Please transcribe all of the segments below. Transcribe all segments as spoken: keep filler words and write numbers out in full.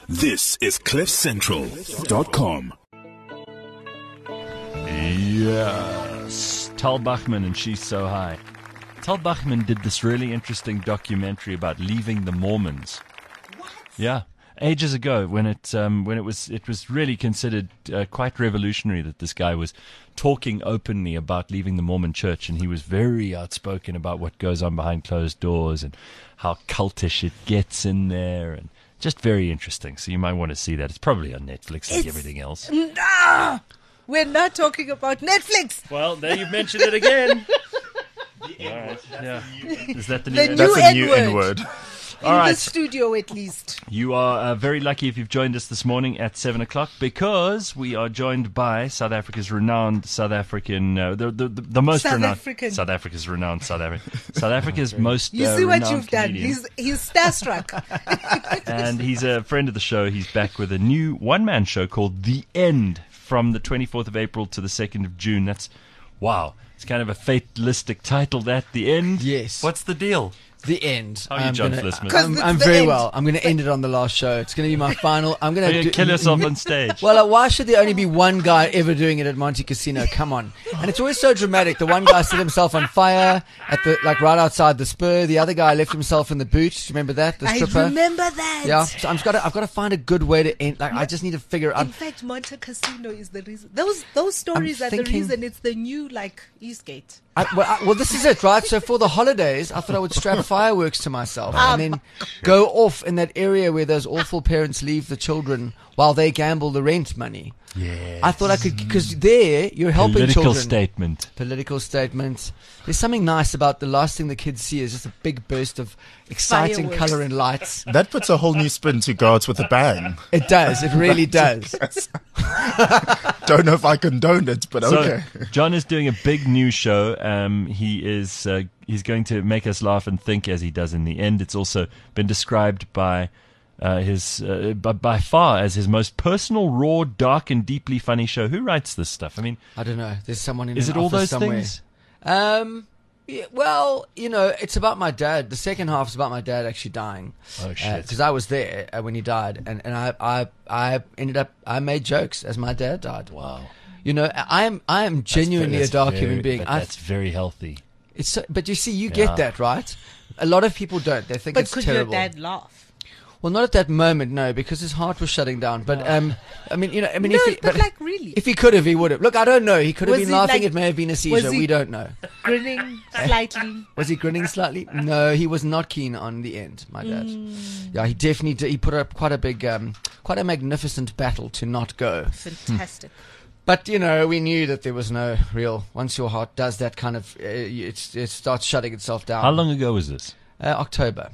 This is cliff central dot com. Yes. Tal Bachman and She's So High. Tal Bachman did this really interesting documentary about leaving the Mormons. What? Yeah. Ages ago, when it um, when it was it was really considered uh, quite revolutionary that this guy was talking openly about leaving the Mormon Church, and he was very outspoken about what goes on behind closed doors and how cultish it gets in there, and just very interesting. So you might want to see that. It's probably on Netflix like It's- everything else. Nah, we're not talking about Netflix. Well, there you've mentioned it again. All right. Yeah. Is that the new? The N- new That's a new N-word. N-word. In All right. the studio, at least. You are uh, very lucky if you've joined us this morning at seven o'clock, because we are joined by South Africa's renowned South African, uh, the, the the the most South renowned African. South Africa's renowned South African South Africa's most. You uh, see what renowned you've done. comedian. He's he's starstruck. And he's a friend of the show. He's back with a new one-man show called The End from the twenty-fourth of April to the second of June. That's wow. It's kind of a fatalistic title. That The End. Yes. What's the deal? The end. How are you, I'm John gonna- Flisman? 'Cause I'm, it's I'm the very end. well. I'm going to end it on the last show. It's going to be my final. I'm going Are you to gonna kill yourself on stage? Well, uh, why should there only be one guy ever doing it at Monte Casino? Come on. And it's always so dramatic. The one guy set himself on fire at the like right outside the Spur. The other guy left himself in the boot. Do you remember that? The I stripper. remember that. Yeah. So I'm just got to, I've got to find a good way to end. Like I just need to figure out. In fact, Monte Casino is the reason. Those those stories are the thinking- reason. It's the new like Eastgate. I, well, I, well, this is it, right? So for the holidays, I thought I would strap fireworks to myself and then go off in that area where those awful parents leave the children while they gamble the rent money. Yeah. I thought I could, because there you're helping Political children. statement. Political statement. There's something nice about the last thing the kids see is just a big burst of exciting Fireworks. color and lights. That puts a whole new spin to Guards with a Bang. It does. It really does. Don't know if I condone it, but So, okay. John is doing a big new show. Um, he is uh, he's going to make us laugh and think, as he does in The End. It's also been described by uh, his uh, by, by far as his most personal, raw, dark, and deeply funny show. Who writes this stuff? I mean, I don't know. There's someone in is an it all office those somewhere. things? Um. Yeah, well, you know, it's about my dad. The second half is about my dad actually dying. Oh, shit. Because I was there uh, when he died, and, and I, I I ended up I made jokes as my dad died. Wow. You know, I am I am genuinely That's a dark very- human being. But I, that's very healthy. it's so, but you see, you Yeah. get that right. A lot of people don't. They think But it's could terrible. your dad laugh? Well, not at that moment, no, because his heart was shutting down. But um, I mean, you know, I mean, No, if he, but like really, if he could have, he would have. Look, I don't know. He could have Was been he laughing. like- it may have been a was seizure. he- We don't know. grinning slightly. Was he grinning slightly? No, he was not keen on The End. My dad. Yeah, he definitely did. He put up quite a big, um, quite a magnificent battle to not go. Fantastic. But you know, we knew that there was no real. Once your heart does that kind of, uh, it, it starts shutting itself down. How long ago was this? Uh, October.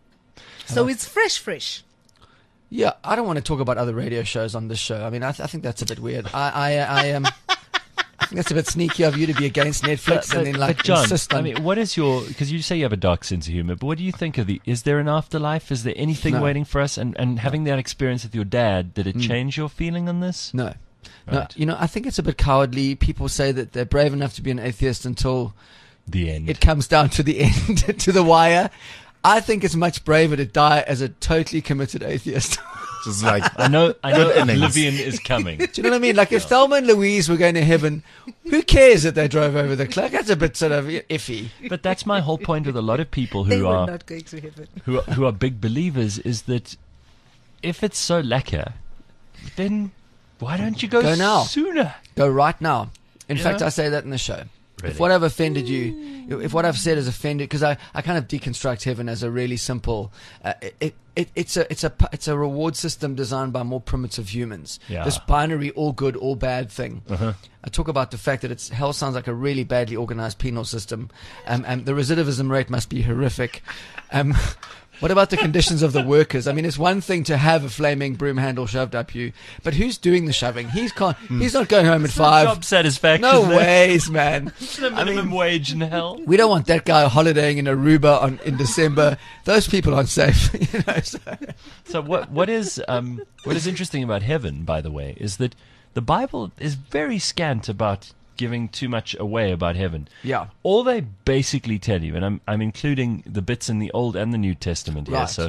So it's fresh, fresh. Yeah, I don't want to talk about other radio shows on this show. I mean, I, th- I think that's a bit weird. I, I, I am. I think that's a bit sneaky of you to be against Netflix and then like but John, insist on. I mean, what is your? Because you say you have a dark sense of humor, but what do you think of the? Is there an afterlife? Is there anything No. waiting for us? And and having that experience with your dad, did it change your feeling on this? no, no. Right. You know, I think it's a bit cowardly. People say that they're brave enough to be an atheist until The end. it comes down to the end, to the wire. I think it's much braver to die as a totally committed atheist. Just like, I know. I know. Good innings. Oblivion is coming. Do you know what I mean? Like if Thelma and Louise were going to heaven, who cares that they drove over the cliff? That's a bit sort of iffy. But that's my whole point with a lot of people They who were are not going to heaven. who are, who are big believers is that if it's so lekker, then why don't you go, Go now. sooner? Go right now. In Yeah. fact, I say that in the show. Really? If what I've offended you, if what I've said has offended, because I, I kind of deconstruct heaven as a really simple, uh, it, it it's a it's a it's a reward system designed by more primitive humans. Yeah. This binary all good all bad thing. Uh-huh. I talk about the fact that it's hell sounds like a really badly organized penal system, um, and the recidivism rate must be horrific. Um, What about the conditions of the workers? I mean, it's one thing to have a flaming broom handle shoved up you, but who's doing the shoving? He's can't. He's not going home at five. Job satisfaction. No there. ways, man. The minimum wage in hell. We don't want that guy holidaying in Aruba on, in December. Those people aren't safe. You know, so. So what what is um what is interesting about heaven, by the way, is that the Bible is very scant about giving too much away about heaven. Yeah. All they basically tell you, and I'm I'm including the bits in the Old and the New Testament here. Right. So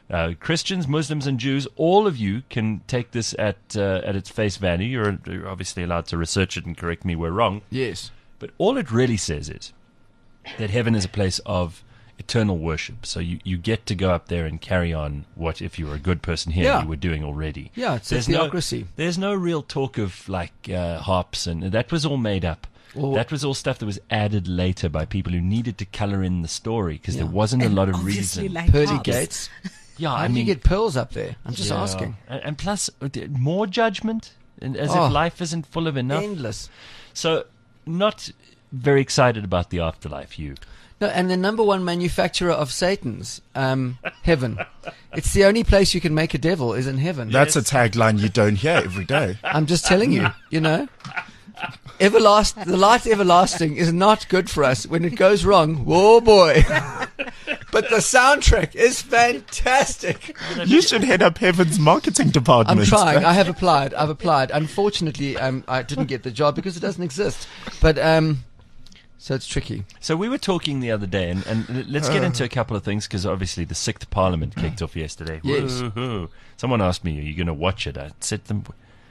Uh, Christians, Muslims, and Jews, all of you can take this at uh, at its face value. You're, you're obviously allowed to research it and correct me where wrong. Yes. But all it really says is that heaven is a place of eternal worship. So you, you get to go up there and carry on what, if you were a good person here, Yeah. you were doing already. Yeah, it's a There's theocracy. No, there's no real talk of like uh, harps, and that was all made up. Well- that was all stuff that was added later by people who needed to color in the story because Yeah. there wasn't a lot of Obviously, reason. like Pearly harps. gates. Yeah, How I do mean, you get pearls up there? I'm just yeah. asking. And, and plus, uh, d- more judgment, and as Oh. if life isn't full of enough. Endless. So, not very excited about the afterlife, you. No, and the number one manufacturer of Satan's, um, heaven. It's the only place you can make a devil is in heaven. That's a tagline you don't hear every day. I'm just telling you, you know. Everlast, the light everlasting is not good for us. When it goes wrong, whoa boy. But the soundtrack is fantastic. You should head up Heaven's marketing department. I'm trying. I have applied. I've applied. Unfortunately, um, I didn't get the job because it doesn't exist. But um, so it's tricky. So we were talking the other day, and, and l- let's get into a couple of things because obviously the sixth Parliament kicked off yesterday. Yes. Woo-hoo. Someone asked me, "Are you going to watch it?" I said them.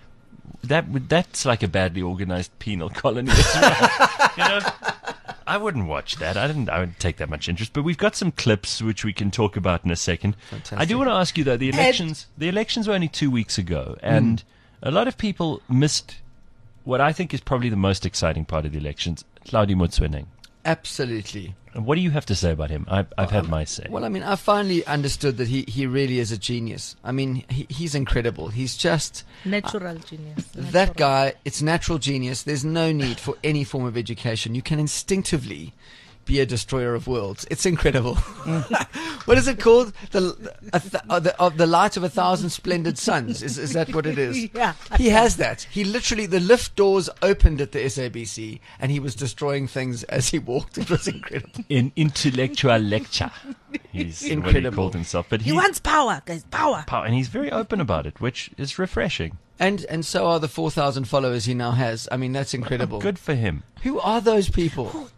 That would- that's like a badly organized penal colony as well. You know, I wouldn't watch that. I didn't. I wouldn't take that much interest. But we've got some clips which we can talk about in a second. Fantastic. I do want to ask you though. The elections. The elections were only two weeks ago, and a lot of people missed what I think is probably the most exciting part of the elections. Hlaudi Motsoeneng. Absolutely. And what do you have to say about him? I've, I've had my say. Well, I mean, I finally understood that he, he really is a genius. I mean, he, he's incredible. He's just Natural genius. that Natural. guy. It's natural genius. There's no need for any form of education. You can instinctively be a destroyer of worlds. It's incredible. What is it called? The a th- uh, the, uh, the light of a thousand splendid suns. Is is that what it is? Yeah. He has that. He literally, the lift doors opened at the S A B C, and he was destroying things as he walked. It was incredible. In intellectual lecture, he's what he Incredible. called himself. But He he, wants power, guys. Power. power, and he's very open about it, which is refreshing. And and so are the four thousand followers he now has. I mean, that's incredible. Good for him. Who are those people?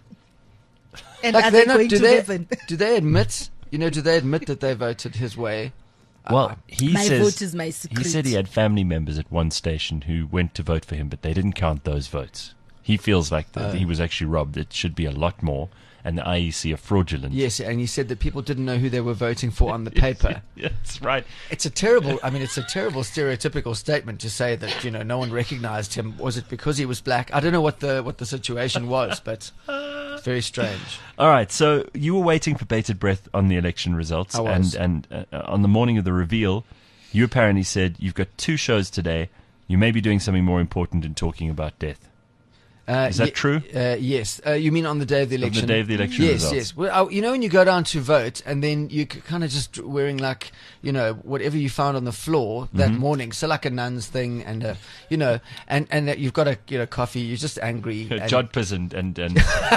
And Like are they're they not. going Do to they? heaven? Do they admit? You know, do they admit that they voted his way? Well, he My says vote is my he secret. said he had family members at one station who went to vote for him, but they didn't count those votes. He feels like the, Oh. he was actually robbed. It should be a lot more, and the I E C are fraudulent. Yes, and he said that people didn't know who they were voting for on the paper. Yeah, that's right. It's a terrible, I mean, it's a terrible stereotypical statement to say that, you know, no one recognized him. Was it because he was black? I don't know what the what the situation was, but it's very strange. All right, so you were waiting for bated breath on the election results, I was. and and uh, on the morning of the reveal, you apparently said you've got two shows today. You may be doing something more important than talking about death. Uh, Is that ye- true? Uh, yes. Uh, you mean on the day of the On the election? day of the election Yes, results. yes. Well, uh, you know when you go down to vote and then you kind of just wearing like, you know, whatever you found on the floor that Mm-hmm. morning. So like a nun's thing and, uh, you know, and, and uh, you've got a, you know, coffee. You're just angry. and- Jodhpurs and and, and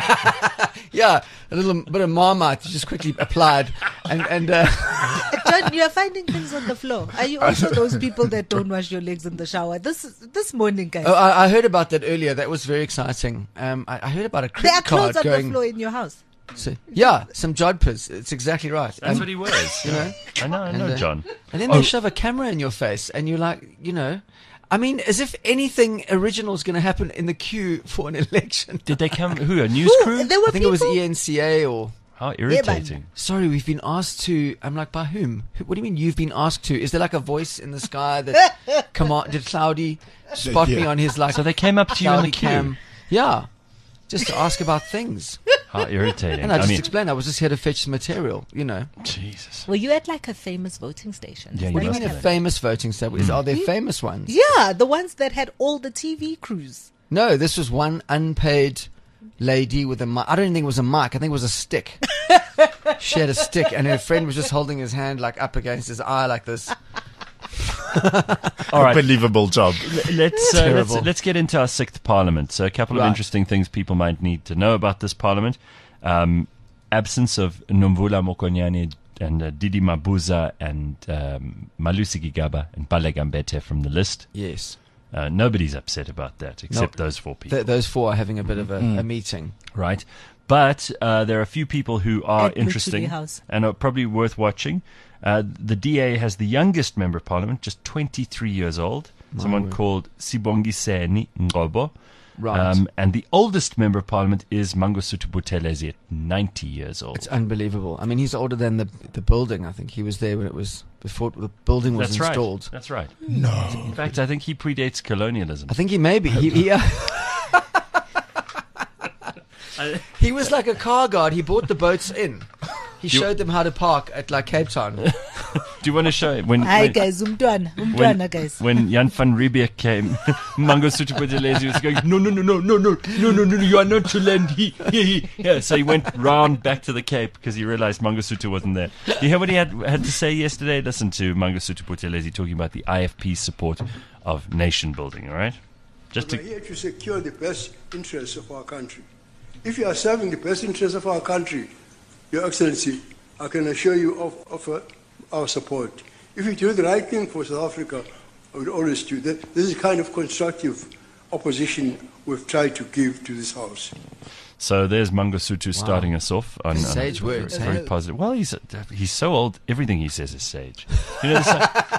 Yeah, a little bit of Marmite just quickly applied. And, and uh, John, you are finding things on the floor. Are you also those people that don't wash your legs in the shower? This this morning, guys. oh, I, I heard about that earlier. That was very exciting. Um, I, I heard about a there are credit clothes card on going. the floor in your house. So, yeah, some jodhpurs. It's exactly right. that's Um, what he wears. you know? I know, I And, know, uh, John. And then Oh. they shove a camera in your face, and you're like, you know, I mean, as if anything original is going to happen in the queue for an election. Did they come? Who? A news Ooh, crew? there were I think it was people. E N C A or. How irritating. Sorry, we've been asked to. I'm like, by whom? Who- What do you mean you've been asked to? Is there like a voice in the sky that come on? Did Cloudy spot me Yeah. on his like? So they came up to you in Cloudy the queue. cam? Yeah, just to ask about things. How irritating. And I just mean, explained I was just here to fetch some material. You know. Jesus. Were you at like a famous voting station? Yeah, Is you What that do you must mean what a have. famous voting station? Is Are there famous ones? Yeah, the ones that had all the T V crews. No, this was one unpaid lady with a mic. I don't even think it was a mic. I think it was a stick. She had a stick, and her friend was just holding his hand like up against his eye like this. All right. Unbelievable job. Let's, uh, let's Terrible. let's get into our sixth parliament. So a couple of Right. interesting things people might need to know about this parliament. Um, absence of Nomvula Mokonyane and uh, Didi Mabuza and um, Malusi Gigaba and Bale Gambete from the list. Yes. Uh, nobody's upset about that except those four people. Th- those four are having a bit of a, a meeting. Right. But uh, there are a few people who are At Luchuli interesting House. and are probably worth watching. Uh, the D A has the youngest member of parliament, just twenty-three years old, someone word. called Sibongiseni Ngobo. Right. Um, and the oldest member of parliament is Mangosuthu Buthelezi at ninety years old. It's unbelievable. I mean, he's older than the the building. I think he was there when it was before the building was That's installed. right. That's right. No. In fact, I think he predates colonialism. I think he may be. He, he, uh, he was like a car guard. He brought the boats in. He You- showed them how to park at like Cape Town. Do you want to show it? When, Hi when, guys, umntwana, when, umntwana guys. when Jan van Riebeeck came, Mangosuthu Buthelezi was going, no, no, no, no, no, no, no, no, no, you are not to land. He, he, he. Yeah, so he went round back to the Cape because he realized Mangosuthu wasn't there. You hear what he had, had to say yesterday? Listen to Mangosuthu Buthelezi talking about the I F P's support of nation building, all right? Just We're to, here to secure the best interests of our country. If you are serving the best interests of our country, Your Excellency, I can assure you of, of uh, our support. If you do the right thing for South Africa, I would always do that. This is the kind of constructive opposition we've tried to give to this House. so there's Mangosuthu starting us off on, on Sage words, Very hey? positive. Well, he's he's so old. Everything he says is sage. You know,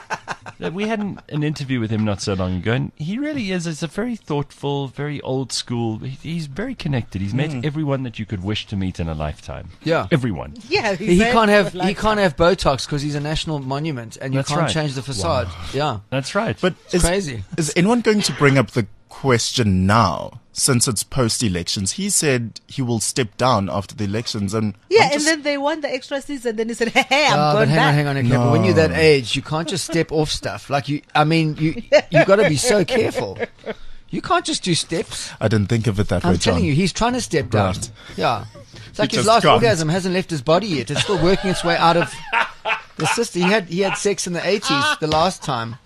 the, we had an, an interview with him not so long ago, and he really is. It's a very thoughtful, very old school. He, he's very connected. He's met everyone that you could wish to meet in a lifetime. Yeah. Everyone. Yeah, He very can't have like he can't have Botox because he's a national monument, and you That's can't right. change the facade. Yeah, That's right. But it's is, crazy. is anyone going to bring up the question now, since it's post-elections? He said he will step down after the elections, and Yeah, I'm just- and then they won the extra season. Then he said, "Hey, hey I'm Ah, going but hang back." on, hang on, okay. But when you're that age, you can't just step off stuff. Like you, I mean, you you got to be so careful. You can't just do steps. I didn't think of it that way, I'm telling John. you, he's trying to step down. Right. Yeah, it's like He his just last can't. orgasm hasn't left his body yet. It's still working its way out of the system. He had he had sex in the eighties the last time.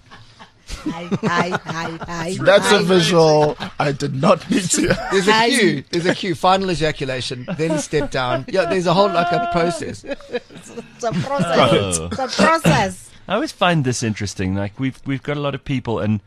Hi, hi, hi, hi. That's hi. a visual. I did not need to. There's a Hi. cue. There's a cue. Final ejaculation, then step down. Yeah, there's a whole like a process. It's a process. It's a process. I always find this interesting. Like we've we've got a lot of people, and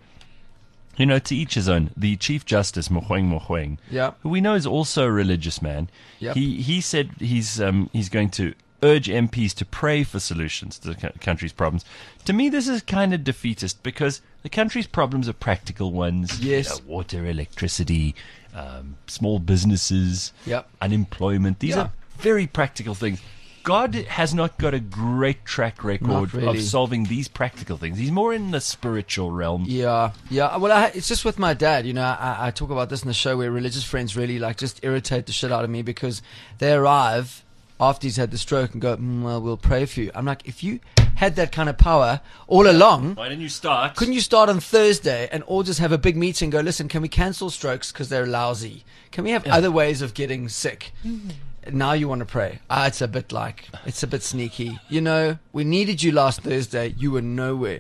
you know, to each his own. The Chief Justice Mogoeng Mogoeng, Yeah. who we know is also a religious man. Yep. He he said he's um he's going to urge M Ps to pray for solutions to the co- country's problems. To me, this is kind of defeatist because the country's problems are practical ones. Yes. You know, water, electricity, um, small businesses, Yep. unemployment. These Yeah. are very practical things. God has not got a great track record really. of solving these practical things. He's more in the spiritual realm. Yeah, yeah. Well, I, it's just with my dad. You know, I, I talk about this in the show where religious friends really like just irritate the shit out of me because they arrive after he's had the stroke and go, mm, "Well, we'll pray for you." I'm like, if you had that kind of power all along, Why didn't you start? couldn't you start on Thursday and all just have a big meeting and go, listen, can we cancel strokes because they're lousy? Can we have other ways of getting sick? Now you want to pray. Ah, it's a bit like, it's a bit sneaky. You know, we needed you last Thursday. You were nowhere.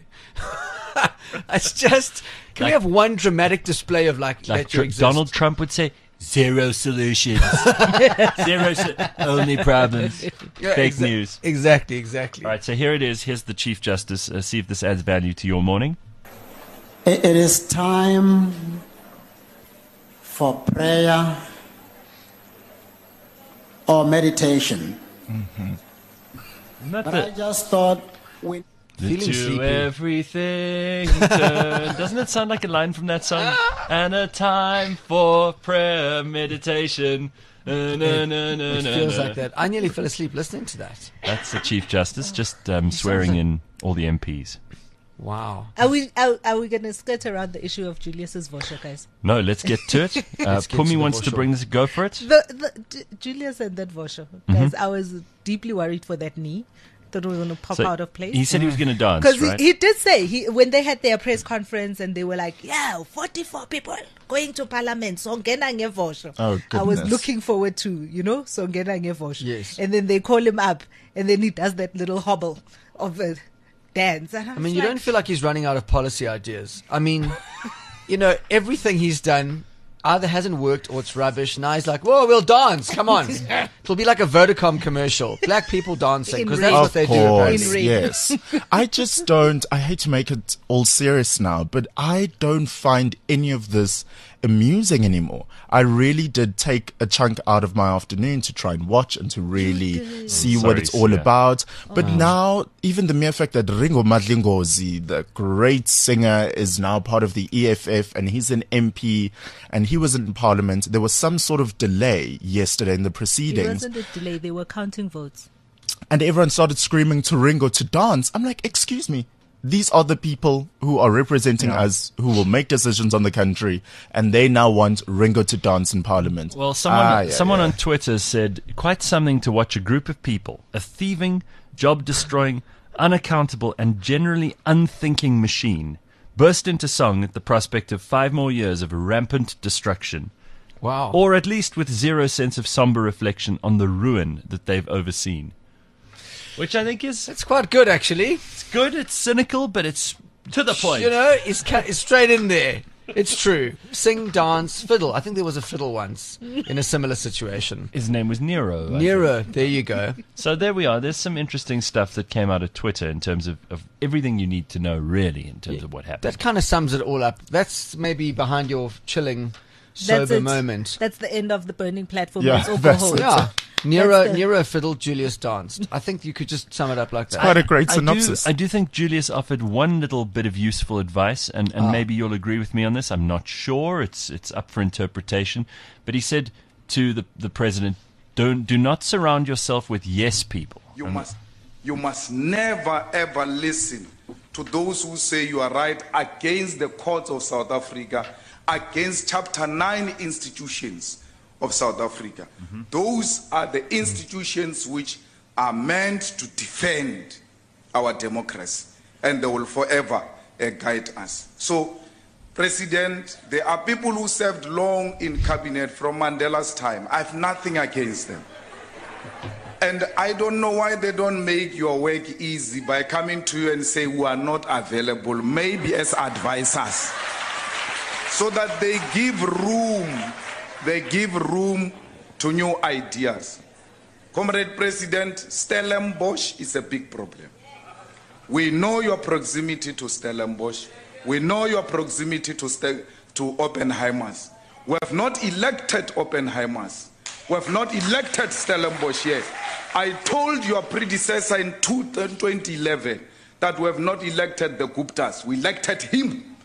It's just, can we have one dramatic display of like, Like let you Tr- exist? Donald Trump would say, zero solutions. Zero, so- only problems. Yeah, Fake exa- news. Exactly, exactly. All right, so here it is. Here's the Chief Justice. Uh, see if this adds value to your morning. It it is time for prayer or meditation. Not But I the, just thought we the Feeling to sleepy. everything turn. Doesn't it sound like a line from that song? And a time for prayer, meditation. Na, na, na, na, It na, feels na. like that. I nearly fell asleep listening to that. That's the Chief Justice just um, swearing like- in all the M Ps. Wow. Are we are, are we going to skirt around the issue of Julius's voucher, guys? No, let's get to it. Uh, Let's get to Pumi the wants to voucher. bring this. Go for it. The, the J- Julius and that voucher, guys. I was deeply worried for that knee. Thought it was going to pop So out of place. He said he was going to dance, Because right? he, he did say he when they had their press conference and they were like, "Yeah, forty-four people going to Parliament, so ngena ngevosho." Oh, I was goodness. looking forward to, you know, so ngena ngevosho. Yes. And then they call him up, and then he does that little hobble of a dance. And I, I was mean, you like, don't feel like he's running out of policy ideas. I mean, you know, everything he's done either hasn't worked or it's rubbish. Now he's like, whoa, we'll dance. Come on. It'll be like a Vodacom commercial. Black people dancing. In Because that's rain. what Of they do. course, apparently. In rain. yes. I just don't. I hate to make it all serious now, but I don't find any of this amusing anymore. I really did take a chunk out of my afternoon to try and watch and to really see Sorry, what it's all yeah. about. But now, even the mere fact that Ringo Madlingozi, the great singer, is now part of the E F F and he's an M P and he was in Parliament. There was some sort of delay yesterday in the It proceedings. wasn't a delay. They were counting votes. And everyone started screaming to Ringo to dance. I'm like, excuse me. These are the people who are representing us, who will make decisions on the country, and they now want Ringo to dance in Parliament. Well, someone Ah, yeah, someone yeah. on Twitter said, quite something to watch a group of people, a thieving, job-destroying, unaccountable, and generally unthinking machine, burst into song at the prospect of five more years of rampant destruction. Wow. Or at least with zero sense of somber reflection on the ruin that they've overseen. Which I think is It's quite good, actually. it's good, it's cynical, but it's to the point. You know, it's, ca- it's straight in there. It's true. Sing, dance, fiddle. I think there was a fiddle once in a similar situation. His name was Nero. I think. Nero, there you go. So there we are. There's some interesting stuff that came out of Twitter in terms of, of everything you need to know, really, in terms of what happened. That kind of sums it all up. That's maybe behind your chilling, sober it. moment. That's the end of the burning platform. Yeah, That's all for that's hold. it. Yeah. Nero, That's the- Nero fiddled, Julius danced. I think you could just sum it up like that. Quite a great I do, synopsis. I do think Julius offered one little bit of useful advice, and, and Ah. maybe you'll agree with me on this. I'm not sure. It's it's up for interpretation. But he said to the, the president, Don't, do not surround yourself with yes people. You must, you must never ever listen to those who say you are right against the courts of South Africa, against Chapter nine institutions of South Africa. Mm-hmm. Those are the institutions which are meant to defend our democracy, and they will forever uh, guide us. So, President, there are people who served long in cabinet from Mandela's time. I have nothing against them. And I don't know why they don't make your work easy by coming to you and say we are not available, maybe as advisors, so that they give room, they give room to new ideas. Comrade President, Stellenbosch is a big problem. We know your proximity to Stellenbosch. We know your proximity to, Stel- to Oppenheimers. We have not elected Oppenheimers. We have not elected Stellenbosch yet. I told your predecessor in twenty eleven that we have not elected the Guptas. We elected him.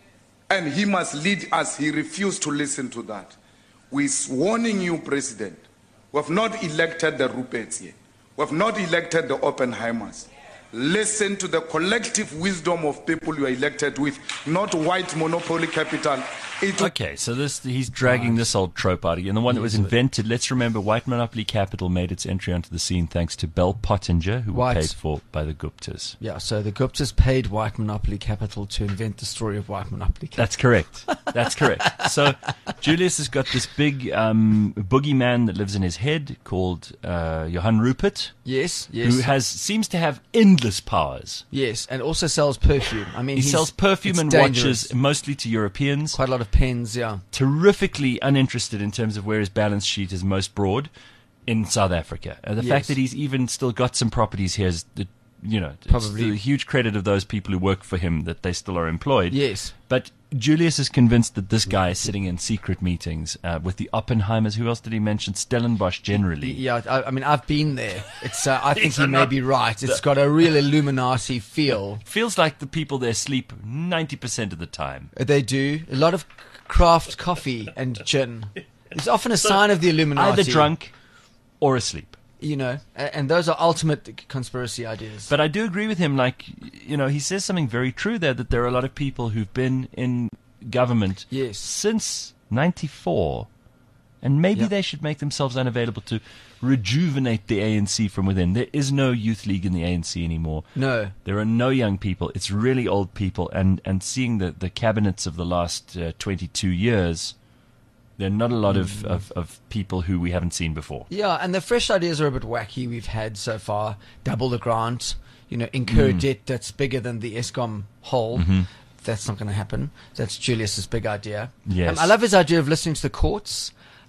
And he must lead us. He refused to listen to that. We're warning you, President. We have not elected the Ruperts yet. We have not elected the Oppenheimers. Listen to the collective wisdom of people you are elected with, not white monopoly capital. It Okay, so this he's dragging this old trope out again. The one that was invented, let's remember, white monopoly capital made its entry onto the scene thanks to Bell Pottinger, who White. were paid for by the Guptas. Yeah, so the Guptas paid white monopoly capital to invent the story of white monopoly capital. That's correct. That's correct. So Julius has got this big um, boogeyman that lives in his head called uh, Johann Rupert, Yes, yes. who has seems to have endless powers. Yes, and also sells perfume. I mean, He he's- sells perfume it's and dangerous. watches mostly to Europeans. Quite a lot of pens, yeah. Terrifically uninterested in terms of where his balance sheet is most broad in South Africa. Uh, the Yes. fact that he's even still got some properties here is, the, you know, it's Probably. the huge credit of those people who work for him that they still are employed. Yes. But Julius is convinced that this guy is sitting in secret meetings uh, with the Oppenheimers. Who else did he mention? Stellenbosch generally. Yeah, I, I mean, I've been there. It's. Uh, I think he may be right. It's got a real Illuminati feel. Feels like the people there sleep ninety percent of the time. They do. A lot of craft coffee and gin. It's often a sign of the Illuminati. Either drunk or asleep. You know, a- and those are ultimate conspiracy ideas. But I do agree with him. Like, you know, he says something very true there, that there are a lot of people who've been in government Yes. since ninety-four, and maybe Yeah. they should make themselves unavailable to rejuvenate the A N C from within. There is no youth league in the A N C anymore. No. There are no young people. It's really old people. And, and seeing the, the cabinets of the last uh, twenty-two years, there are not a lot of, of, of people who we haven't seen before. Yeah, and the fresh ideas are a bit wacky we've had so far. Double the grant, you know, incur Mm. debt that's bigger than the ESCOM hole. Mm-hmm. That's not going to happen. That's Julius's big idea. Yes. Um, I love his idea of listening to the courts.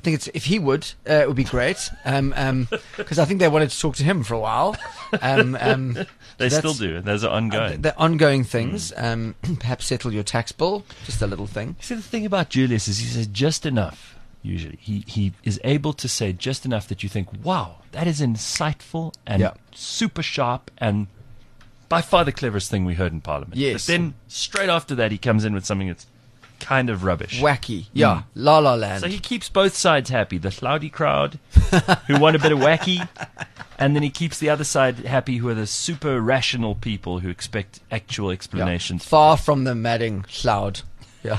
think it's if he would, uh, it would be great. Um, um, because I think they wanted to talk to him for a while. Um, um, They so still that's- do. Those are ongoing. Uh, the ongoing things. Um, perhaps settle your tax bill. Just a little thing. See, the thing about Julius is he says just enough, usually. He he is able to say just enough that you think, wow, that is insightful and Yeah. super sharp and by far the cleverest thing we heard in Parliament. Yes. But then straight after that, he comes in with something that's kind of rubbish. Wacky. Yeah. La La Land. So he keeps both sides happy. The cloudy crowd, who want a bit of wacky, and then he keeps the other side happy, who are the super rational people who expect actual Yeah. explanations. Far from the madding cloud. Yeah.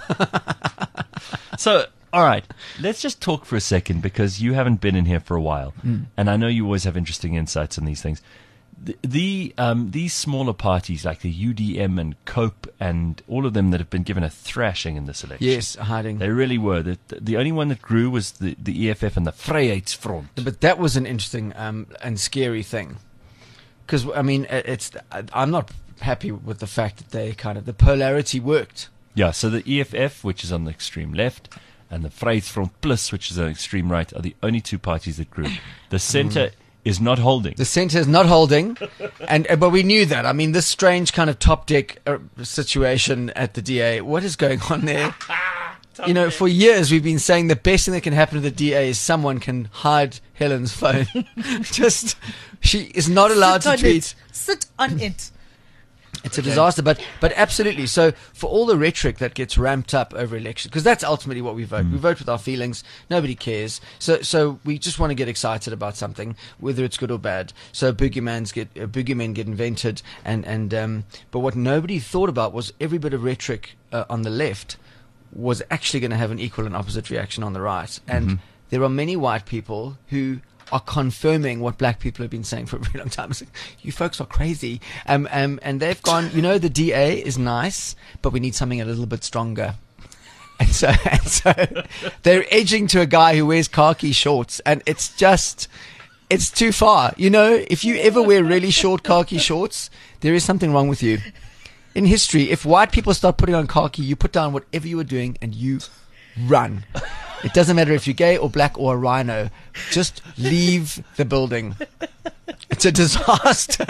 So, all right, let's just talk for a second because you haven't been in here for a while, and I know you always have interesting insights on these things. The, the um, these smaller parties like the U D M and COPE and all of them that have been given a thrashing in this election. Yes, hiding. They really were. The, the only one that grew was the, the E F F and the Vryheidsfront. But that was an interesting um, and scary thing. Because, I mean, it- it's I'm not happy with the fact that they kind of, the polarity worked. Yeah, so the E F F, which is on the extreme left, and the Vryheidsfront Plus, which is on the extreme right, are the only two parties that grew. The centre is not holding. The centre is not holding, and uh, but we knew that. I mean, this strange kind of top deck uh, situation at the D A. What is going on there? You know, for years we've been saying the best thing that can happen to the D A is someone can hide Helen's phone. Just she is not allowed Sit to on tweet. it. Sit on it. It's a disaster, but but absolutely. So for all the rhetoric that gets ramped up over election, because that's ultimately what we vote. We vote with our feelings. Nobody cares. So so we just want to get excited about something, whether it's good or bad. So boogeymans get uh, boogeymen get invented, and and um. But what nobody thought about was every bit of rhetoric uh, on the left was actually going to have an equal and opposite reaction on the right, and there are many white people who are confirming what black people have been saying for a very long time. It's like, you folks are crazy. Um, um, and they've gone, you know, the D A is nice, but we need something a little bit stronger. And so, and so they're edging to a guy who wears khaki shorts, and it's just, it's too far. You know, if you ever wear really short khaki shorts, there is something wrong with you. In history, if white people start putting on khaki, you put down whatever you were doing and you run. It doesn't matter if you're gay or black or a rhino. Just leave the building. It's a disaster.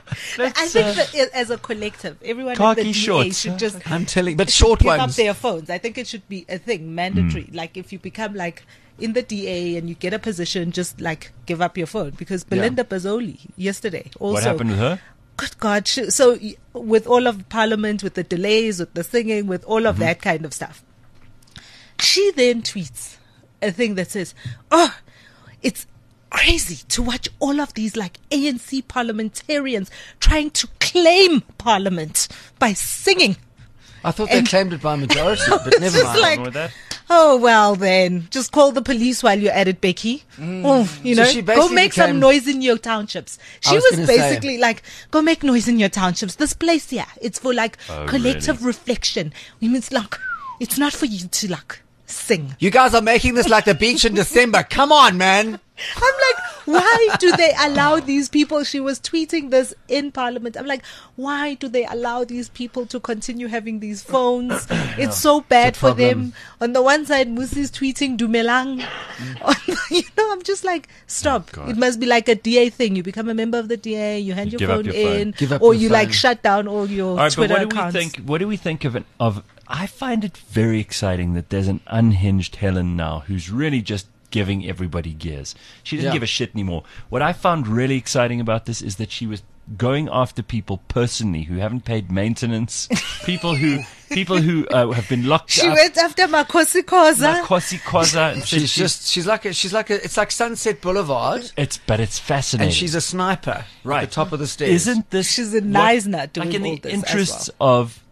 I think that i- as a collective, everyone in Khaki the D A shorts. should just I'm telling, but should short give ones. up their phones. I think it should be a thing, mandatory. Like if you become like in the D A and you get a position, just like give up your phone. Because Belinda Bazzoli yesterday also. What happened with her? Good God! she- So y- with all of Parliament, with the delays, with the singing, with all of that kind of stuff, she then tweets a thing that says, "Oh, it's crazy to watch all of these like A N C parliamentarians trying to claim Parliament by singing." I thought they and- claimed it by majority, but It's never just mind. like- With that? Oh well, then just call the police while you're at it, Becky. Oh, you So know, she go basically make some became- noise in your townships. She I was was, gonna say- basically like, go make noise in your townships. This place here, it's for like Oh, collective reflection. We mean, it's like, it's not for you to like sing. You guys are making this like the beach in December. Come on, man. I'm like, why do they allow these people? She was tweeting this in Parliament. I'm like, why do they allow these people to continue having these phones? It's so bad It's a for them. problem. On the one side, Musi's tweeting Dumelang. On the- you know, I'm just like, stop. Oh, God. It must be like a D A thing. You become a member of the D A, you hand You your, give up phone your phone. in, Give up or your you like phone. shut down all your All right, but Twitter what do accounts. we think? What do we think of an of? I find it very exciting that there's an unhinged Helen now who's really just giving everybody gears. She doesn't Yeah. give a shit anymore. What I found really exciting about this is that she was going after people personally who haven't paid maintenance, people who people who uh, have been locked She up. went after Makosi Koza. Makosi Koza, and said She's just, she's like, a, she's like a, it's like Sunset Boulevard, it's but it's fascinating. and she's a sniper Right. at the top of the stairs. Isn't this She's a what- Neisner doing like in all the this as interests of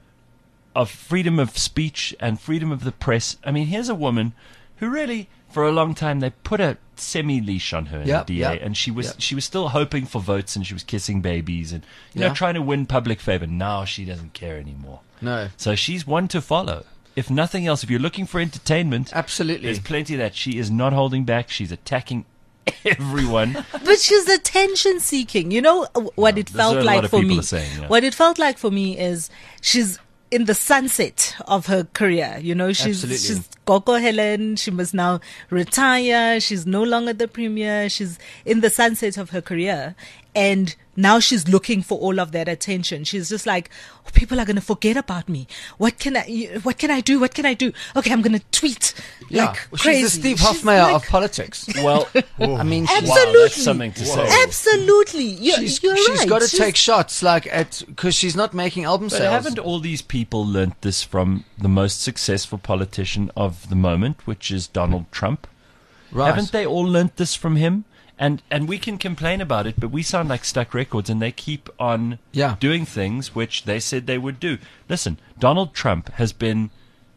of freedom of speech and freedom of the press? I mean, here's a woman who really, for a long time, they put a semi leash on her in Yep, the D A, yep, and she was yep. she was still hoping for votes, and she was kissing babies, and you Yeah. know trying to win public favor. Now she doesn't care anymore. No. So she's one to follow. If nothing else, if you're looking for entertainment, Absolutely. there's plenty of that. She is not holding back. She's attacking everyone. But she's attention seeking. You know uh, what Yeah, it that's felt what a lot like of for people me? are saying, yeah. What it felt like for me is she's in the sunset of her career. You know, she's Absolutely. she's Gogo Helen, she must now retire. She's no longer the premier. She's in the sunset of her career. And now she's looking for all of that attention. She's just like, oh, people are going to forget about me. What can I, what can I do? What can I do? Okay, I'm going to tweet Yeah, like well, crazy. she's the Steve She's Hofmeyr like- of politics. Well, I mean, she- Absolutely. wow, that's something to say. Absolutely. You're, she's, you're she's right. got to She's- take shots, like at because she's not making album But sales. haven't all these people learnt this from the most successful politician of the moment, which is Donald Trump? right. Haven't they all learnt this from him? And and we can complain about it, but we sound like stuck records, and they keep on Yeah. doing things which they said they would do. Listen, Donald Trump has been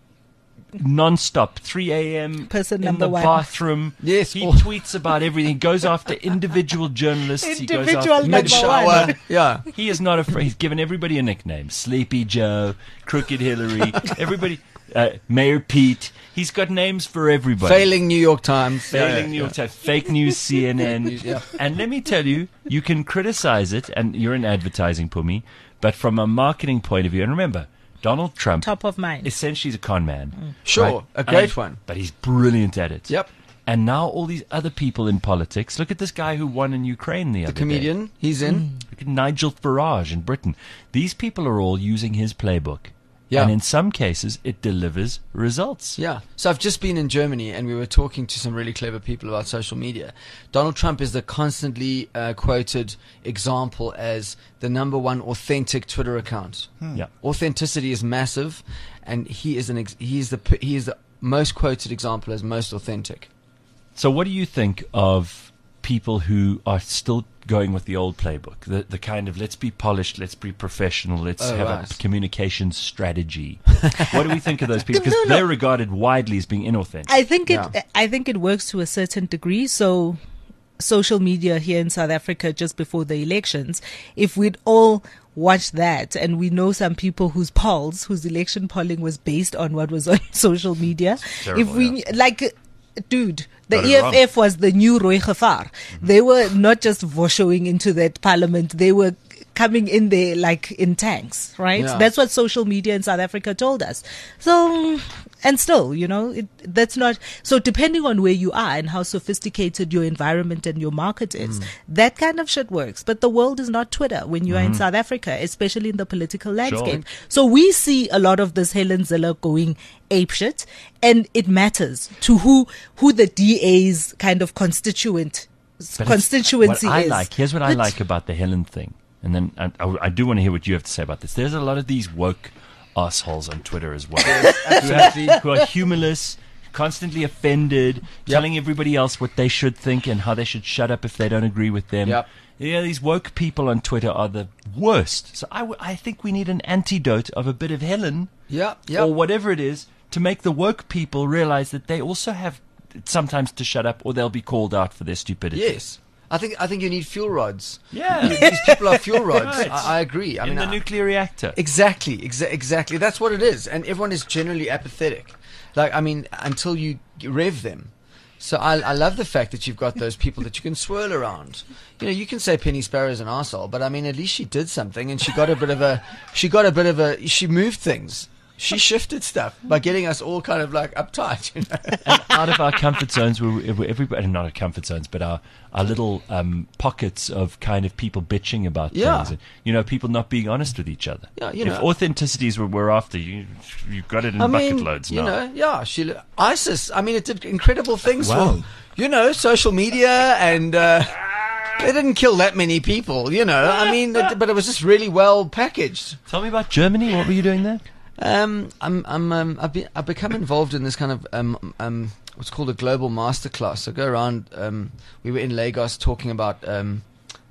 non-stop, three a.m. Person in number the one. bathroom. Yes, He all- tweets about everything. He goes after individual journalists. he goes Individual after number Mid shower. one. Yeah. He is not afraid. He's given everybody a nickname. Sleepy Joe, Crooked Hillary, everybody, uh, Mayor Pete. He's got names for everybody. Failing New York Times. Failing Yeah, New yeah, York Times, fake news C N N. Yeah. And let me tell you, you can criticize it, and you're in advertising, Pumi, but from a marketing point of view, and remember, Donald Trump Top of mind. essentially is a con man. Sure, right? a great And- one. But he's brilliant at it. Yep. And now all these other people in politics, look at this guy who won in Ukraine the, The other day. comedian, he's in. Look at Nigel Farage in Britain. These people are all using his playbook. Yeah. And in some cases, it delivers results. Yeah. So I've just been in Germany and we were talking to some really clever people about social media. Donald Trump is the constantly uh, quoted example as the number one authentic Twitter account. Yeah. Authenticity is massive, and he is an ex- he is the p- he is the most quoted example as most authentic. So what do you think of people who are still going with the old playbook? The the kind of let's be polished, let's be professional, let's Oh, have right. a communication strategy. What do we think of those people? Because No, no. they're regarded widely as being inauthentic. I think it. Yeah. I think it works to a certain degree. So, social media here in South Africa just before the elections, if we'd all watch that, and we know some people whose polls, whose election polling was based on what was on social media. Terrible, if we like, dude, the Got it E F wrong. F was the new Roy Gevaar. They were not just voshoing into that parliament; they were coming in there like in tanks, right? Yeah. That's what social media in South Africa told us. So, and still, you know, it, that's not, so depending on where you are and how sophisticated your environment and your market is, that kind of shit works. But the world is not Twitter when you are in South Africa, especially in the political landscape. So we see a lot of this Helen Ziller going apeshit, and it matters to who, who the D A's kind of constituent But it's- constituency what I is. like, here's what I But- like about the Helen thing. And then I, I, I do want to hear what you have to say about this. There's a lot of these woke assholes on Twitter as well. who, have, who are humorless, constantly offended, telling everybody else what they should think and how they should shut up if they don't agree with them. Yep. Yeah, these woke people on Twitter are the worst. So I, w- I think we need an antidote of a bit of Helen Yeah, yeah. or whatever it is to make the woke people realize that they also have sometimes to shut up or they'll be called out for their stupidity. Yes. I think I think you need fuel rods. Yeah. These people are fuel rods. Right. I, I agree. I In mean, the I- nuclear reactor. Exactly, exa- exactly. That's what it is, and everyone is generally apathetic. Like, I mean, until you rev them. So I, I love the fact that you've got those people that you can swirl around. You know, you can say Penny Sparrow's an arsehole, but I mean, at least she did something, and she got a bit of a, she got a bit of a, she moved things. She shifted stuff by getting us all kind of like uptight, you know. And out of our comfort zones, where we- where everybody, not our comfort zones, but our, our little um, pockets of kind of people bitching about Yeah. things. And, you know, people not being honest with each other. Yeah, you if know. authenticity is what we're after, you, you've got it in I bucket mean, loads you now. know, yeah, she, ISIS. I mean, it did incredible things Wow. for, you know, social media, and uh, they didn't kill that many people, you know. I mean, it, but it was just really well packaged. Tell me about Germany. What were you doing there? Um, I'm, I'm, um, I've been, I've become involved in this kind of um, um, what's called a global masterclass. So I go around. Um, we were in Lagos talking about um,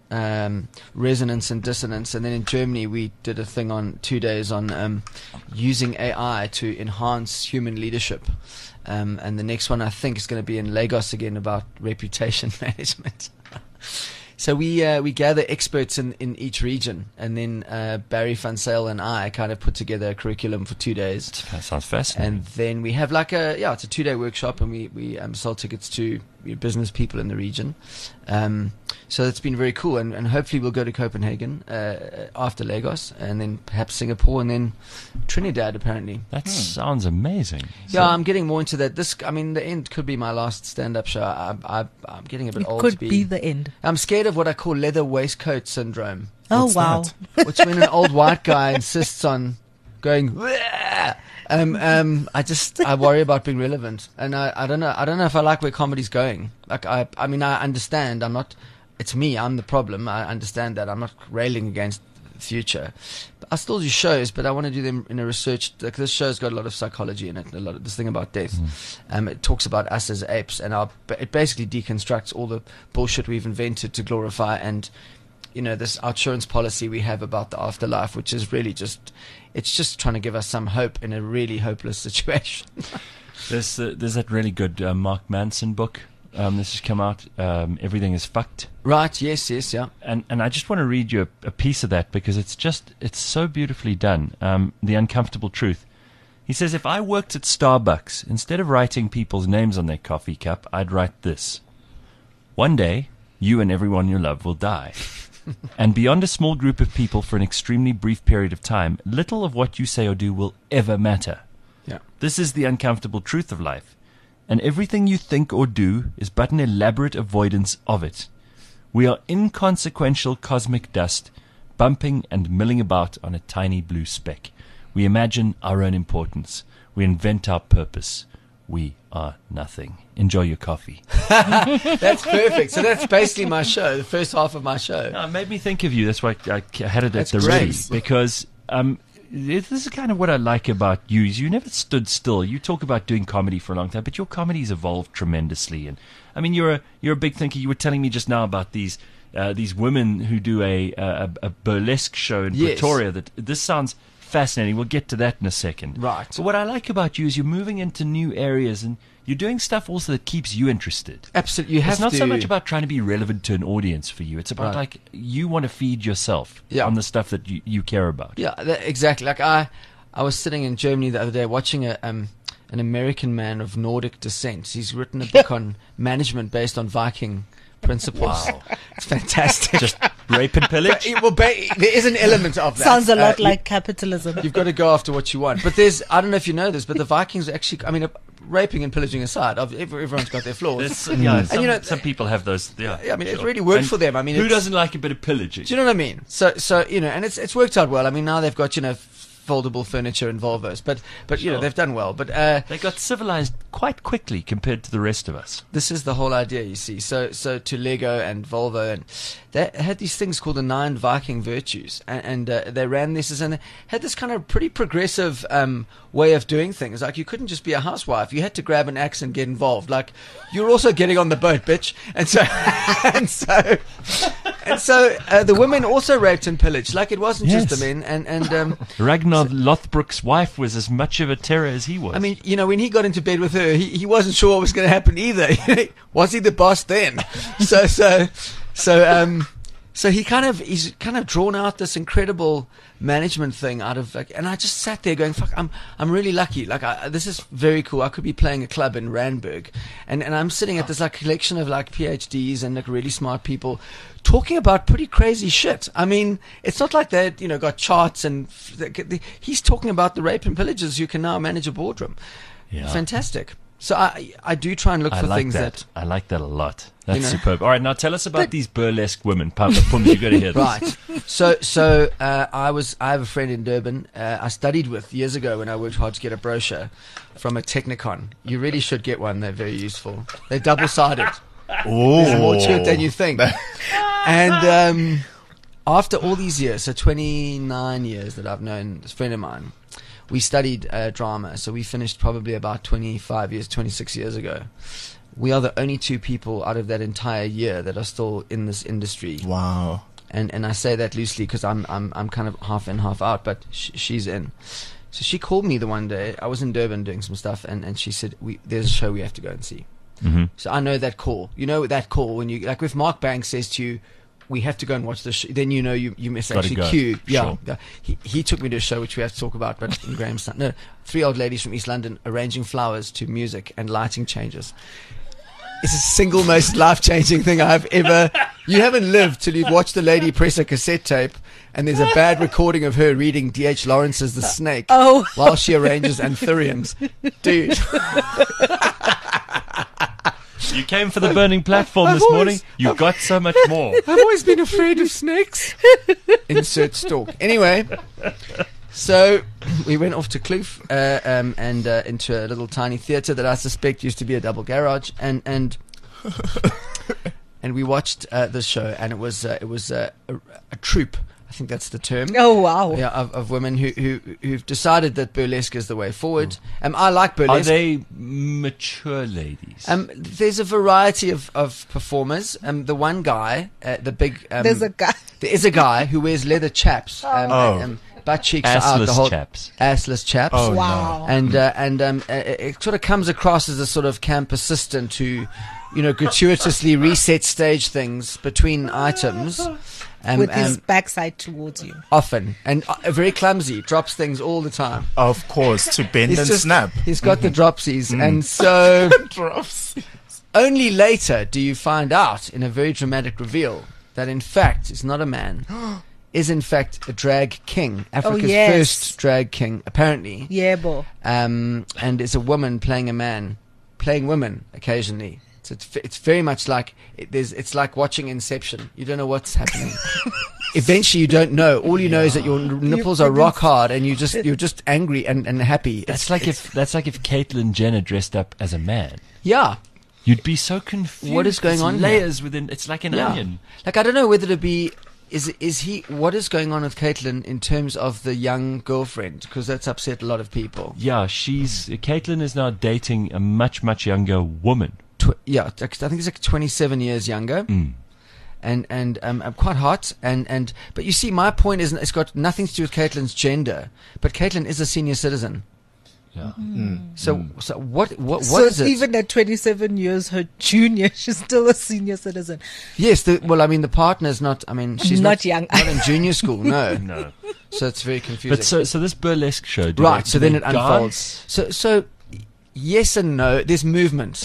um, resonance and dissonance, and then in Germany we did a thing on two days on um, using A I to enhance human leadership. Um, and the next one I think is going to be in Lagos again about reputation management. So we uh, we gather experts in, in each region, and then uh, Barry Van Sale and I kind of put together a curriculum for two days. That sounds fascinating. And then we have like a yeah, it's a two day workshop, and we we um, sell tickets to business people in the region. Um, so it's been very cool, and, and hopefully we'll go to Copenhagen uh, after Lagos, and then perhaps Singapore, and then Trinidad. Apparently, that sounds amazing. Yeah, I'm getting more into that. This, I mean, the end could be my last stand-up show. I, I, I'm getting a bit It old. could to be, be the end. I'm scared of what I call leather waistcoat syndrome. Oh, What's wow. that? Which when an old white guy insists on going, "Wah!" um, um, I just I worry about being relevant, and I, I don't know I don't know if I like where comedy's going. Like I I mean I understand I'm not. It's me. I'm the problem. I understand that. I'm not railing against the future. But I still do shows, but I want to do them in a research. Like this show's got a lot of psychology in it. A lot of this thing about death. Mm. Um, it talks about us as apes, and our, it basically deconstructs all the bullshit we've invented to glorify and. You know, this insurance policy we have about the afterlife, which is really just, it's just trying to give us some hope in a really hopeless situation. There's uh, there's that really good uh, Mark Manson book. Um, this has come out. Um, Everything is Fucked. Right. Yes. Yes. Yeah. And and I just want to read you a, a piece of that because it's just it's so beautifully done. Um, The Uncomfortable Truth. He says, if I worked at Starbucks, instead of writing people's names on their coffee cup, I'd write this: one day, you and everyone you love will die. And beyond a small group of people for an extremely brief period of time, little of what you say or do will ever matter. Yeah. This is the uncomfortable truth of life. And everything you think or do is but an elaborate avoidance of it. We are inconsequential cosmic dust, bumping and milling about on a tiny blue speck. We imagine our own importance. We invent our purpose. We are nothing. Enjoy your coffee. That's perfect. So that's basically my show, the first half of my show. No, it made me think of you. That's why I had it That's at the great. ready. Because um, this is kind of what I like about you. Is you never stood still. You talk about doing comedy for a long time, but your comedy's evolved tremendously. And I mean, you're a you're a big thinker. You were telling me just now about these uh, these women who do a a, a burlesque show in Yes. Pretoria. That this sounds fascinating. We'll get to that in a second. Right. But what I like about you is you're moving into new areas and you're doing stuff also that keeps you interested. Absolutely. You have It's not to. so much about trying to be relevant to an audience for you. It's about Right. like you want to feed yourself Yeah. on the stuff that you, you care about. Yeah, that, exactly. Like I, I was sitting in Germany the other day watching a um an American man of Nordic descent. He's written a book on management based on Viking principles. Wow. It's fantastic. Just rape and pillage? But it- well, ba- there is an element of that. Sounds a lot Uh, like capitalism. You've got to go after what you want. But there's, I don't know if you know this, but the Vikings actually, I mean, uh, raping and pillaging aside, of- every- everyone's got their flaws. It's- yeah, some, you know, some people have those. Yeah, I mean, it sure. really worked And for them. I mean, who it's- doesn't like a bit of pillaging? Do you know what I mean? So, so you know, and it's it's worked out well. I mean, now they've got, you know, foldable furniture and Volvos, but but you know Sure. they've done well. But uh, They got civilized quite quickly compared to the rest of us. this is the whole idea, you see. So so to Lego and Volvo, and they had these things called the nine Viking virtues, and, and uh, they ran this and they had this kind of pretty progressive um, way of doing things. Like you couldn't just be a housewife; you had to grab an axe and get involved. Like you're also getting on the boat, bitch. And so and so and so uh, the women also raped and pillaged. Like it wasn't just Yes. the men. And and um, Ragnar Lothbrok's wife was as much of a terror as he was. I mean, you know, when he got into bed with her, he, he wasn't sure what was going to happen either. Was he the boss then? So, so, so, um, so he kind of, he's kind of drawn out this incredible management thing out of, like, and I just sat there going, fuck, I'm, I'm really lucky. Like, I, this is very cool. I could be playing a club in Randburg, and, and I'm sitting at this, like, collection of, like, PhDs and, like, really smart people talking about pretty crazy shit. I mean, it's not like they, you know, got charts and f- he's talking about the rape and pillages who can now manage a boardroom. Yeah. Fantastic. So I, I do try and look I for like things that. that I like that a lot. That's You know. superb. All right, now tell us about these burlesque women. Pum, Pum, you got to hear this. Right. So, so uh, I was. I have a friend in Durban. Uh, I studied with years ago when I worked hard to get a brochure from a Technicon. You really should get one. They're very useful. They're double sided. Oh, There's more to it than you think. And um, after all these years, so twenty-nine years that I've known this friend of mine, we studied uh, drama. So we finished probably about twenty-five years, twenty-six years ago. We are the only two people out of that entire year that are still in this industry. Wow. And and I say that loosely because I'm I'm I'm kind of half in, half out, but sh- she's in. So she called me the one day. I was in Durban doing some stuff, and, and she said, "We there's a show we have to go and see." Mm-hmm. So I know that call. You know that call when you like if Mark Banks says to you, we have to go and watch the show. Then you know you, you miss Gotta actually go. Q. Yeah. Sure. yeah. He, he took me to a show which we have to talk about, but in Grahamstown. No, three old ladies from East London arranging flowers to music and lighting changes. It's the single most life-changing thing I've ever... You haven't lived till you've watched a lady press a cassette tape and there's a bad recording of her reading D H Lawrence's The Snake Oh. while she arranges anthuriums. Dude. You came for the burning platform I've this always- morning. You got so much more. I've always been afraid of snakes. Insert stalk. Anyway, so we went off to Kloof uh, um, and uh, into a little tiny theatre that I suspect used to be a double garage, and and and we watched uh, this show, and it was uh, it was uh, a, a troupe. I think that's the term. Oh wow! Yeah, of, of women who, who who've decided that burlesque is the way forward. Um, I like Are burlesque. they mature ladies? Um, there's a variety of, of performers. Um, the one guy, uh, the big. Um, There's a guy. There is a guy who wears leather chaps. Um, Oh. um, butt cheeks are out. The Assless whole chaps. Assless chaps. Oh, Wow. And uh, and um, uh, it, it sort of comes across as a sort of camp assistant who, you know, gratuitously resets stage things between items. Um, With his um, backside towards you. often and uh, very clumsy, drops things all the time. Of course, to bend and just- snap. He's got the dropsies, and so Drops. only later do you find out in a very dramatic reveal that in fact it's not a man, is in fact a drag king, Africa's yes. first drag king, apparently, Yeah, bo. um, and it's a woman playing a man, playing women occasionally. So it's, it's very much like it, there's, it's like watching Inception. You don't know what's happening. Eventually, you don't know. All you know is that your n- nipples are rock hard, and you just you're just angry and, and happy. That's like if that's like if Caitlyn Jenner dressed up as a man. yeah. You'd be so confused. What is going It's on here? Layers within. It's like an Yeah. onion. Like I don't know whether to be is is he what is going on with Caitlyn in terms of the young girlfriend, because that's upset a lot of people. Yeah, she's Caitlyn is now dating a much much younger woman. Tw- yeah, I think he's like twenty-seven years younger. Mm. And and um, I'm quite hot and, and but you see, my point is it's got nothing to do with Caitlyn's gender, but Caitlyn is a senior citizen. Yeah. So so what what So what is it? even at twenty-seven years, her junior, she's still a senior citizen. Yes, the, well, I mean the partner's not. I mean she's Not not, young. not in junior school. No, No. so it's very confusing. But so so this burlesque show. do right, they- so do then they it unfolds. dance? So so yes and no. There's movement.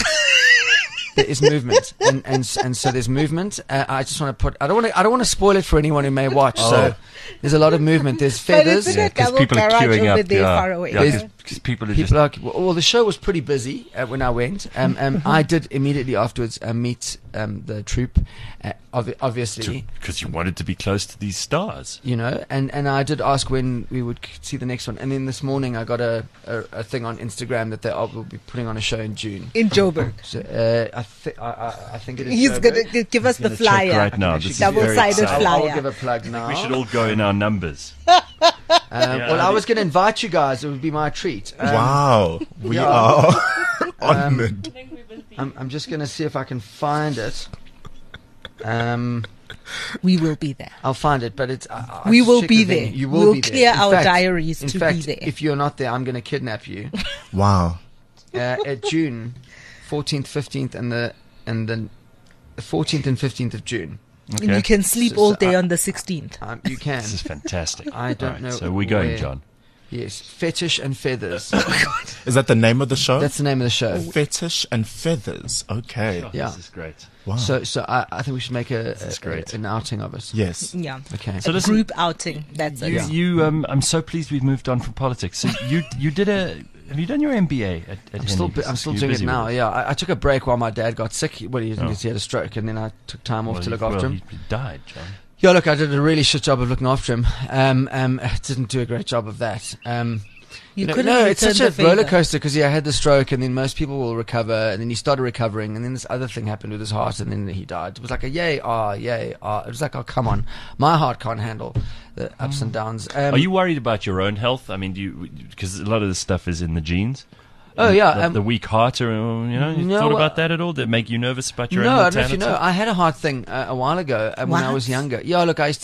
There is movement, and and s- and so there's movement. Uh, I just want to put. I don't want to. I don't want to spoil it for anyone who may watch. So there's a lot of movement. There's But feathers. isn't it Because double people are garage queuing over up. there yeah. far away? Yeah, There's- 'cause- 'cause people are just. People are well. The show was pretty busy uh, when I went. Um, um, I did immediately afterwards uh, meet um, the troupe, uh, obvi- obviously. Because you wanted to be close to these stars. You know, and, and I did ask when we would c- see the next one. And then this morning I got a, a, a thing on Instagram that they are, will be putting on a show in June. In Joburg. So uh, I, th- I, I, I think it is. He's Joburg. going to give us the Gonna check flyer. right now. Actually, This is very double-sided exciting. I'll, I'll flyer. give a plug now. We should all go in our numbers. Um, Yeah, well, I I was going to invite you guys. It would be my treat. Um, Wow. We yeah. are honored. I'm, I'm just going to see if I can find it. Um, We will be there. I'll find it, but it's. I, I'll We just will check be the there. venue. You will We'll be there. clear In our fact- diaries in to fact, be there. if you're not there, I'm going to kidnap you. Wow. uh, at June fourteenth, fifteenth, and the and the fourteenth and fifteenth of June. And you can sleep So- all so day I- on the sixteenth. Um, you can. This is fantastic. I don't All right, know So we're going, where- John. Yes, Fetish and Feathers. Is that the name of the show? That's the name of the show. Fetish and Feathers. Okay. Yeah. This is great. Wow. So, so I, I think we should make a, is a, great. a an outing of us. yes. Yeah. Okay. So a listen- group outing. That's it. You, you um, I'm so pleased we've moved on from politics. So you, you did a. Have you done your M B A at, at I'm still, Henry? bu- I'm still You're doing it busy with now. Yeah, I, I took a break while my dad got sick. Well, he, Oh. he had a stroke, and then I took time off Well, to look he- after well, him. He died, John. Yeah, look, I did a really shit job of looking after him. Um, um, didn't do a great job of that. Um, You no, couldn't no, it's return such a the favor. roller coaster because yeah, I had the stroke, and then most people will recover, and then he started recovering, and then this other thing happened with his heart, and then he died. It was like a yay, ah, yay, ah. It was like, oh, come on, my heart can't handle the ups and downs. Um, Are you worried about your own health? I mean, do you because a lot of this stuff is in the genes. Oh yeah, the, um, the weak heart, or you know, you no, thought uh, about that at all? That make you nervous about your no, own I don't know if mortality? you know. I had a heart thing uh, a while ago uh, when I was What? younger. Yeah, look, I used to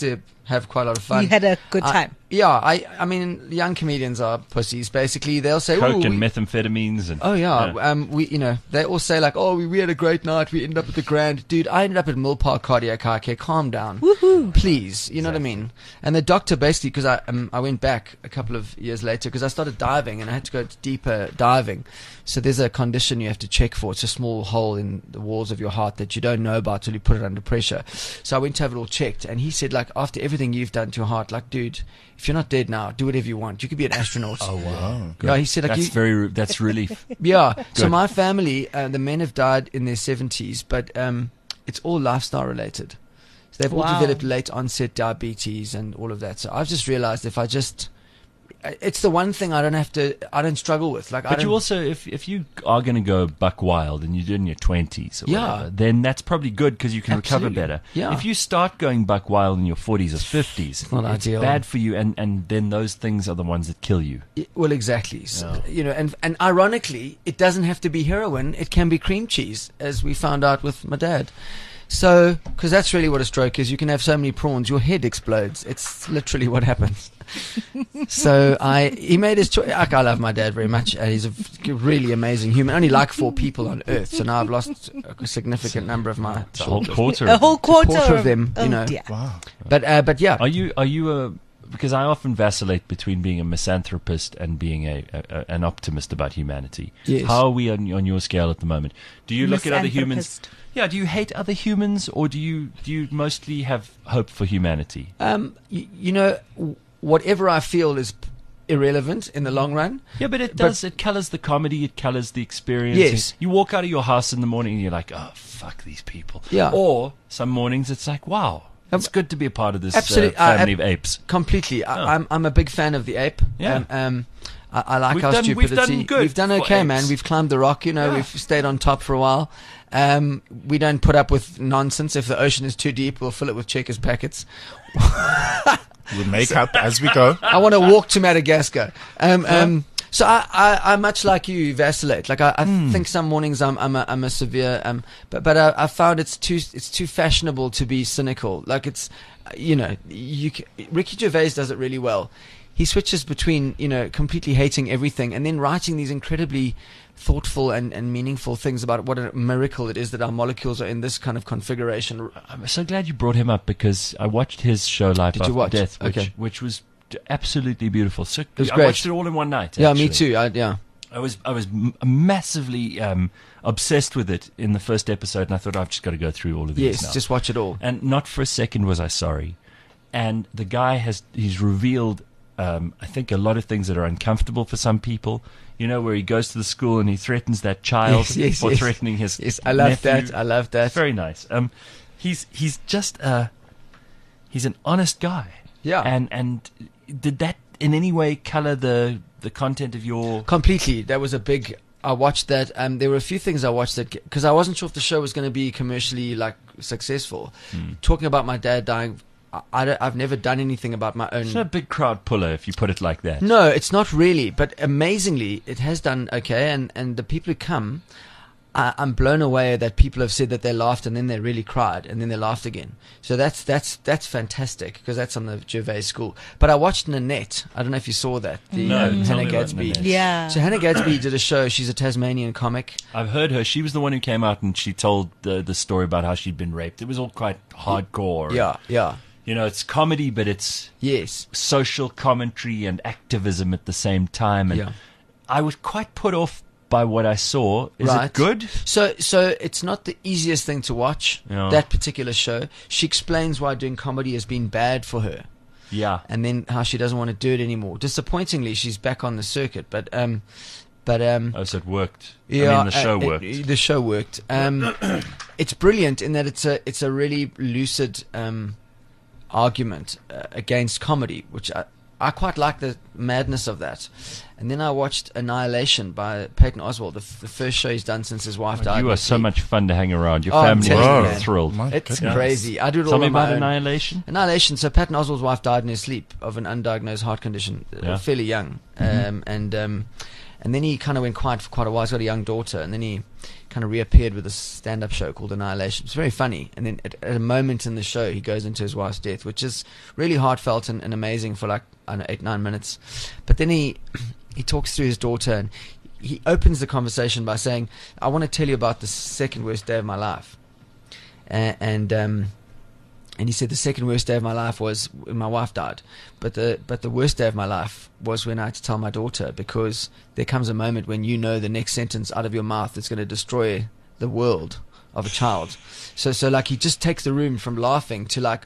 have quite a lot of fun. You had a good I- time. yeah, I I mean, young comedians are pussies. Basically, they'll say, Coke "Ooh, and we- methamphetamines and Oh yeah, um, we you know they all say like, oh, we, we had a great night. We ended up at the Grand. Dude, I ended up at Mill Park Cardiac Eye Care. Calm down, Woohoo. please. You know what I mean? And the doctor basically, because I um, I went back a couple of years later because I started diving and I had to go deeper diving. So there's a condition you have to check for. It's a small hole in the walls of your heart that you don't know about till you put it under pressure. So I went to have it all checked, and he said like, after everything you've done to your heart, like, dude, if you're not dead now, do whatever you want. You could be an astronaut. Oh wow! Yeah, he said like That's you, very that's relief. yeah. So Good. my family, uh, the men have died in their seventies, but um, it's all lifestyle related. So they've all Wow. developed late onset diabetes and all of that. So I've just realized if I just, it's the one thing I don't have to, I don't struggle with. Like, I But don't, you also, if if you are going to go buck wild and you do it in your twenties, or Yeah. whatever, then that's probably good because you can Absolutely. recover better. Yeah. If you start going buck wild in your forties or fifties, not it's ideal. bad for you, and, and then those things are the ones that kill you. Y- Well, exactly. So, you know, and and ironically, it doesn't have to be heroin. It can be cream cheese, as we found out with my dad. So, because that's really what a stroke is. You can have so many prawns, your head explodes. It's literally what happens. So I, he made his choice. Like, I love my dad very much, and he's a v- really amazing human. Only like four people on Earth, so now I've lost a significant number of my It's a whole quarter. A of whole it. quarter, quarter of them, Oh you know. dear. Wow. But uh, but yeah, Are you are you a because I often vacillate between being a misanthropist and being a, a, a an optimist about humanity. Yes. How are we on on your scale at the moment? Do you look at other humans? Misanthropist. Yeah. Do you hate other humans, or do you do you mostly have hope for humanity? um, y- you know, w- whatever I feel is p- irrelevant in the long run. Yeah, but it But- does. it colors the comedy. It colors the experience. Yes. You walk out of your house in the morning and you're like, oh, fuck these people. Yeah. Or some mornings it's like, wow, it's good to be a part of this uh, Absolutely. I- family I- of apes. Completely. I, Oh. I'm I'm a big fan of the ape. Yeah. Um, um, I, I like We've our done- we've stupidity. done good We've done for okay, apes. man. We've climbed the rock. You know, Yeah. we've stayed on top for a while. Um, we don't put up with nonsense. If the ocean is too deep, we'll fill it with Checkers packets. We'll make up as we go. I want to walk to Madagascar. Um, um, so I, I, I much like you vacillate. Like I, I Hmm. think some mornings I'm, I'm a, I'm a severe, um, but, but I, I found it's too, it's too fashionable to be cynical. Like it's, you know, you, c- Ricky Gervais does it really well. He switches between, you know, completely hating everything and then writing these incredibly thoughtful and, and meaningful things about what a miracle it is that our molecules are in this kind of configuration. I'm so glad you brought him up because I watched his show Life Did After you watch? Death, which, Okay. which was d- absolutely beautiful. So was I great. watched it all in one night. Yeah, actually. me too. I, yeah. I was I was m- massively um, obsessed with it in the first episode, and I thought I've just got to go through all of these Yes, now. just watch it all. And not for a second was I sorry. And the guy has he's revealed, um, I think, a lot of things that are uncomfortable for some people. You know, where he goes to the school and he threatens that child Yes, yes, for yes. threatening his Yes, I love nephew. that. I love that. It's very nice. Um, he's he's just uh, he's an honest guy. Yeah. And and did that in any way color the the content of your? Completely. That was a big. I watched that. Um, there were a few things I watched that because I wasn't sure if the show was going to be commercially like successful. Hmm. Talking about my dad dying, I, I don't- I've never done anything about my own. It's not a big crowd puller if you put it like that. No, it's not really. But amazingly, it has done okay. And and the people who come, I, I'm blown away that people have said that they laughed and then they really cried and then they laughed again. So that's that's that's fantastic because that's on the Gervais School. But I watched Nanette. I don't know if you saw that. The No, um, tell me Hannah about Gadsby. Nanette. Yeah. So Hannah Gadsby did a show. She's a Tasmanian comic. I've heard her. She was the one who came out and she told the the story about how she'd been raped. It was all quite hardcore. Yeah, yeah, You know, it's comedy, but it's yes. social commentary and activism at the same time. And Yeah. I was quite put off by what I saw. Is Right. it good? So, so it's not the easiest thing to watch. Yeah. That particular show. She explains why doing comedy has been bad for her, Yeah. and then how she doesn't want to do it anymore. Disappointingly, she's back on the circuit, but um, but um, Oh, so it worked. yeah, I mean, the show uh, it- worked. the show worked. Um, it's brilliant in that it's a it's a really lucid um argument uh, against comedy, which I. I quite like the madness of that. And then I watched Annihilation by Peyton Oswald, the, f- the first show he's done since his wife died. you in are his so sleep. much fun to hang around. Your Oh, I'm family telling you, is man. thrilled. My It's goodness. crazy. I do it Tell all me on my about own. Annihilation. Annihilation. So Patton Oswalt's wife died in her sleep of an undiagnosed heart condition, uh, Yeah. fairly young, um, and um, and then he kind of went quiet for quite a while. He's got a young daughter, and then he kind of reappeared with a stand-up show called Annihilation. It's very funny. And then at, at a moment in the show, he goes into his wife's death, which is really heartfelt and, and amazing for like, I don't know, eight, nine minutes. But then he he talks through his daughter, and he opens the conversation by saying, I want to tell you about the second worst day of my life. And, and um, and he said the second worst day of my life was when my wife died. But the but the worst day of my life was when I had to tell my daughter, because there comes a moment when you know the next sentence out of your mouth is going to destroy the world of a child. So so like he just takes the room from laughing to like,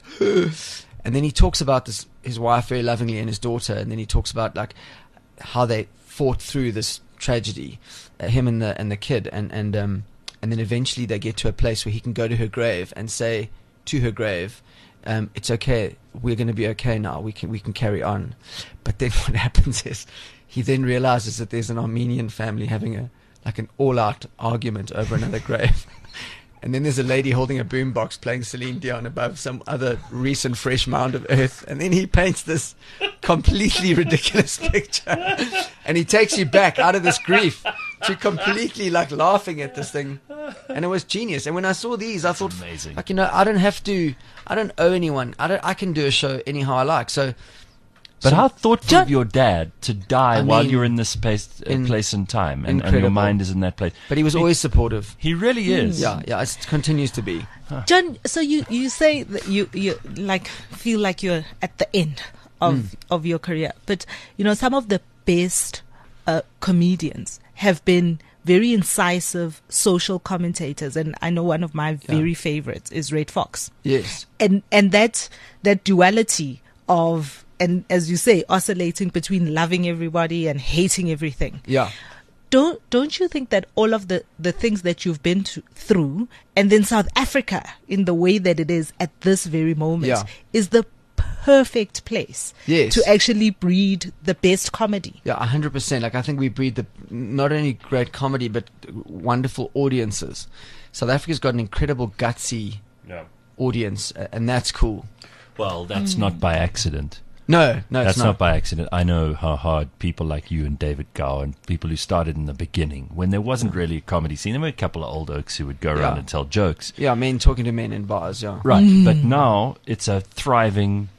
and then he talks about this his wife very lovingly and his daughter, and then he talks about like how they fought through this tragedy, uh, him and the and the kid, and and um and then eventually they get to a place where he can go to her grave and say to her grave, um, it's okay, we're going to be okay now, we can we can carry on. But then what happens is he then realizes that there's an Armenian family having a like an all-out argument over another grave. And then there's a lady holding a boombox playing Celine Dion above some other recent fresh mound of earth. And then he paints this completely ridiculous picture. And he takes you back out of this grief to completely like laughing at this thing. And it was genius. And when I saw these, I thought, amazing. Like, you know, I don't have to, I don't owe anyone. I don't, I can do a show anyhow I like. So, But so how thoughtful John- of your dad to die I while mean, you're in this space, uh, in- place and time, and, and your incredible. mind is in that place. But he was always supportive. He really is. Yeah, yeah, it continues to be. John, so you, you say that you, you like feel like you're at the end of, Mm. of your career. But, you know, some of the best uh, comedians have been very incisive social commentators. And I know one of my very favorites is Red Fox. Yes. And, and that, that duality of, and as you say, oscillating between loving everybody and hating everything. Yeah. Don't don't you think that all of the, the things that you've been to, through, and then South Africa in the way that it is at this very moment, Yeah. is the perfect place Yes. to actually breed the best comedy? Yeah, one hundred percent. Like, I think we breed the not only great comedy, but wonderful audiences. South Africa's got an incredible gutsy Yeah. audience, uh, and that's cool. Well, that's not by accident. No, no, That's it's not. by accident. I know how hard people like you and David Gow and people who started in the beginning, when there wasn't really a comedy scene, there were a couple of old oaks who would go around Yeah. and tell jokes. Yeah, men talking to men in bars, yeah. Right. But now it's a thriving,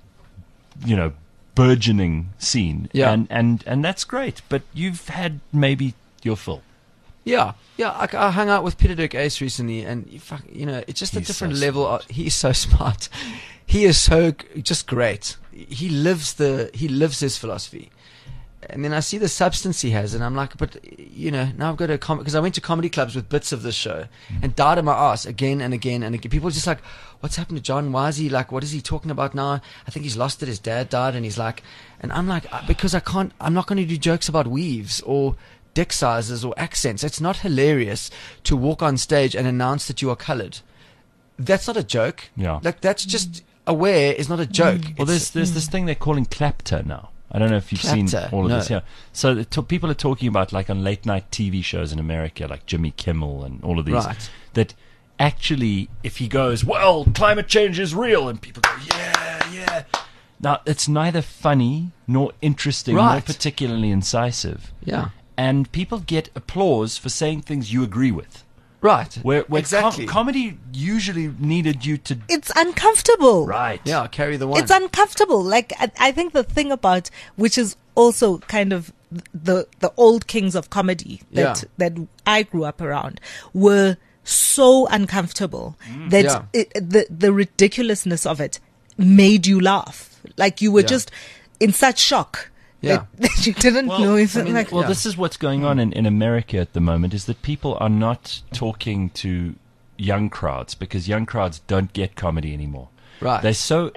you know, burgeoning scene. Yeah. And, and, and that's great. But you've had maybe your fill. Yeah, yeah. I, I hung out with Peter Dirk Ace recently, and you, fuck, you know, it's just a He's different so level. Of, he's so smart. He is so g- just great. He lives the he lives his philosophy. And then I see the substance he has, and I'm like, but you know, now I've got to com because I went to comedy clubs with bits of this show and died on my ass again and again and again. People are just like, what's happened to John? Why is he like? What is he talking about now? I think he's lost it. His dad died, and he's like, and I'm like, uh, because I can't. I'm not going to do jokes about weaves or dick sizes or accents. It's not hilarious to walk on stage and announce that you are coloured. That's not a joke. Yeah. Like, that's just aware is not a joke. Well, there's It's- there's this thing they're calling clapter now. I don't know if you've seen Clapter? all of No. this. Yeah. So the to- people are talking about, like, on late night T V shows in America, like Jimmy Kimmel and all of these, Right. that actually, if he goes, well, climate change is real, and people go, yeah, yeah. Now, it's neither funny nor interesting nor Right. particularly incisive. Yeah. And people get applause for saying things you agree with. Right. Where, where exactly. com- comedy usually needed you to. It's uncomfortable. Right. yeah, carry the one. It's uncomfortable. Like, I, I think the thing about, which is also kind of the the old kings of comedy that Yeah. that I grew up around, were so uncomfortable that Yeah. it, the the ridiculousness of it made you laugh. Like, you were Yeah. just in such shock Yeah. that, that you didn't know if I mean, like well, Yeah. this is what's going on in, in America at the moment, is that people are not talking to young crowds because young crowds don't get comedy anymore. Right. They're so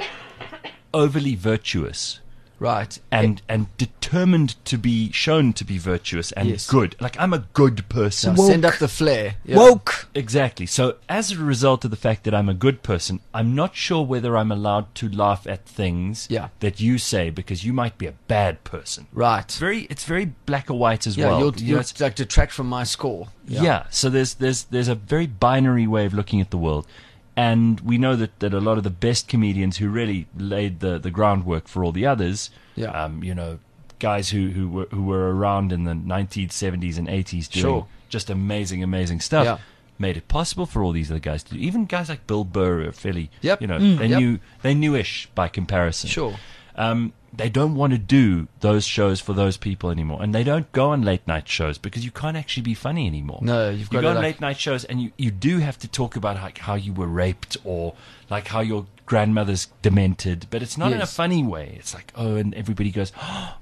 overly virtuous right. and and determined to be shown to be virtuous and Yes. good. Like, I'm a good person. Now, send up the flare. Yeah. woke. Exactly. So as a result of the fact that I'm a good person, I'm not sure whether I'm allowed to laugh at things Yeah. that you say because you might be a bad person. Right. It's very it's very black or white as Yeah, well. you'll, You know, you'll it's- like detract from my score. yeah. So there's there's there's a very binary way of looking at the world. And we know that, that a lot of the best comedians who really laid the, the groundwork for all the others, Yeah. um, you know, guys who, who were who were around in the nineteen seventies and eighties doing Sure. just amazing, amazing stuff. Yeah. Made it possible for all these other guys to do. Even guys like Bill Burr are fairly, Yep. you know, Mm. they Yep. knew they knew-ish by comparison. Sure. Um, they don't want to do those shows for those people anymore, and they don't go on late night shows because you can't actually be funny anymore. No, you've got you to, go on like- late night shows, and you, you do have to talk about how, how you were raped or like how your grandmother's demented, but it's not in a Yes. funny way. It's like, oh, and everybody goes,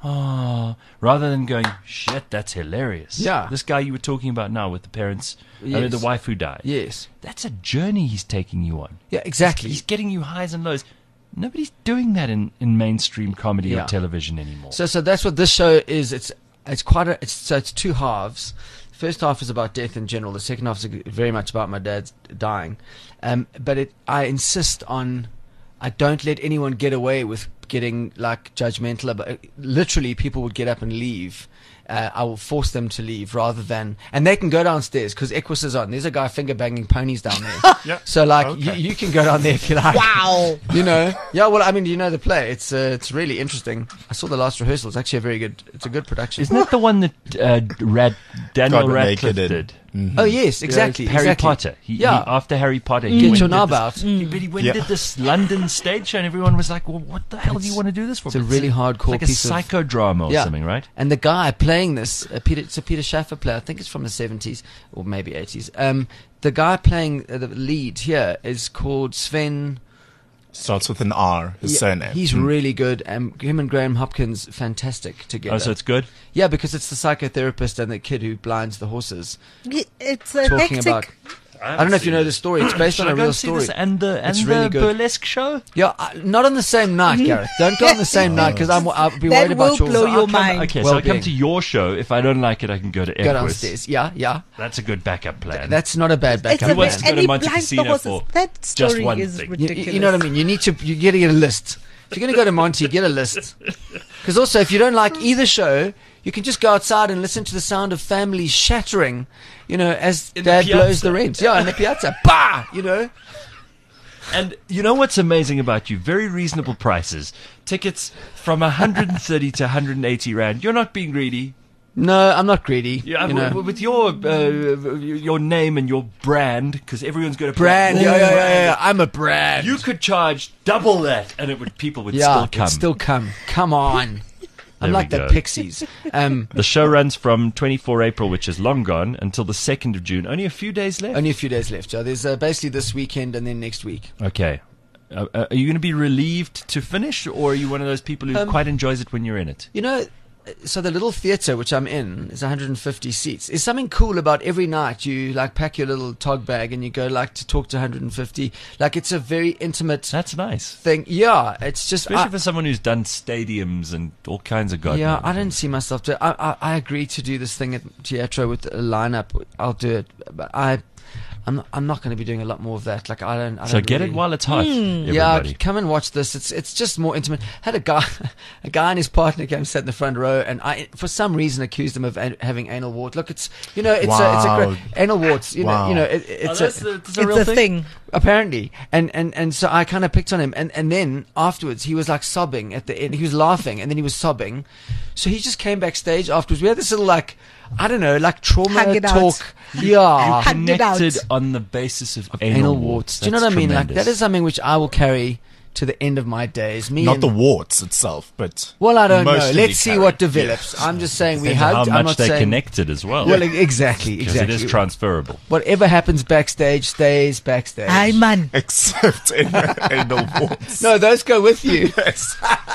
oh, rather than going, shit, that's hilarious. Yeah. This guy you were talking about now with the parents, I mean, Yes. the wife who died. Yes. That's a journey he's taking you on. Yeah, exactly. He's getting you highs and lows. Nobody's doing that in, in mainstream comedy Yeah. or television anymore. So, so that's what this show is. It's it's quite a. It's so it's two halves. First half is about death in general. The second half is very much about my dad's dying. Um, but it, I insist on. I don't let anyone get away with getting like judgmental about. Literally, people would get up and leave. Uh, I will force them to leave rather than, and they can go downstairs because Equus is on. There's a guy finger banging ponies down there. Yep. So like Okay. you, you can go down there if you like. Wow. You know, yeah. Well, I mean, you know the play. It's uh, it's really interesting. I saw the last rehearsal. It's actually a very good. It's a good production. Isn't that the one that uh, Rad, Daniel God Radcliffe Naked did? Oh yes, exactly. Harry exactly. Potter. He, Yeah. he- after Harry Potter, he Get went your and did knob this- out. He, but he went Yeah. and did this London stage show, and everyone was like, "Well, what the hell do you want to do this for?" It's a But really hardcore like piece a of- psychodrama or Yeah. something, right? And the guy playing this, uh, Peter, it's a Peter Schaffer play. I think it's from the seventies or maybe eighties. Um, the guy playing uh, the lead here is called Sven. Starts with an R, his Yeah, surname. He's Mm. really good. And him and Graham Hopkins, fantastic together. Oh, so it's good. yeah, because it's the psychotherapist and the kid who blinds the horses It's a talking hectic. about. I don't know if you know the story. It's based Should on I a go real and see story. this and the and It's the really good. burlesque show? Yeah, uh, not on the same night, Gareth. Don't go on the same night because I'm. I'll be That worried about will yours. blow I'll your come- mind. Okay, so I come Well-being. to your show. If I don't like it, I can go to Go Equus. downstairs. Yeah, yeah. That's a good backup plan. That's not a bad It's backup. a Who wants plan. to go and to he Monte blinds the Cassino horses. for That just story one is thing? You, ridiculous. you know what I mean? You need to. You got to get a list. If you're going to go to Monty, get a list. Because also, if you don't like either show, you can just go outside and listen to the sound of families shattering. You know, as In the Dad blows piazza. the rent. Yeah, in the piazza. Bah! You know. And you know what's amazing about you? Very reasonable prices. Tickets from one hundred thirty to one hundred eighty rand. You're not being greedy. No, I'm not greedy. Yeah, you w- know. with your uh, your name and your brand, because everyone's got a Brand. Your Yeah, yeah, yeah, brand. yeah. I'm a brand. You could charge double that, and it would people would yeah, still come. it'd still come. Come on. I'm There like we the go. Pixies. Um, The show runs from twenty-fourth of April, which is long gone, until the second of June. Only a few days left. only a few days left. So there's uh, basically this weekend and then next week. Okay. Uh, uh, are you going to be relieved to finish, or are you one of those people who Um, quite enjoys it when you're in it? You know, so the little theatre which I'm in is one hundred fifty seats. There's something cool about every night you like pack your little tog bag and you go like to talk to one hundred fifty. Like it's a very intimate That's nice. thing. Yeah, it's just Especially I- for someone who's done stadiums and all kinds of god. yeah, knows I don't things. see myself. Do, I, I I agree to do this thing at Teatro with a lineup. I'll do it, but I. I'm not, I'm not going to be doing a lot more of that. Like I don't. I So don't get really, it while it's hot, Yeah, everybody. come and watch this. It's it's just more intimate. Had a guy, a guy and his partner came sat in the front row, and I for some reason accused him of an, having anal warts. Look, it's you know it's a it's a Wow. great anal warts. You know Wow. you know it, Oh, it's that's a, the- that's a It's real a thing. thing. apparently, and and and so I kind of picked on him, and and then afterwards he was like sobbing at the end. He was laughing, and then he was sobbing. So he just came backstage afterwards. We had this little like I don't know like trauma Hug it out. talk. Yeah, Hugged it out. Connected on the basis of, of anal, anal warts. warts. Do you know That's what I mean? Like tremendous. that is something which I will carry to the end of my days. Me Not and, the warts itself, but well, I don't know. mostly Let's see carry. what develops. I'm just saying we Depends on hugged. how I'm much not they saying connected as well. well, e- exactly, because exactly. it is transferable. Whatever happens backstage stays backstage. Hi, man. Except in anal warts. No, those go with you. Yes.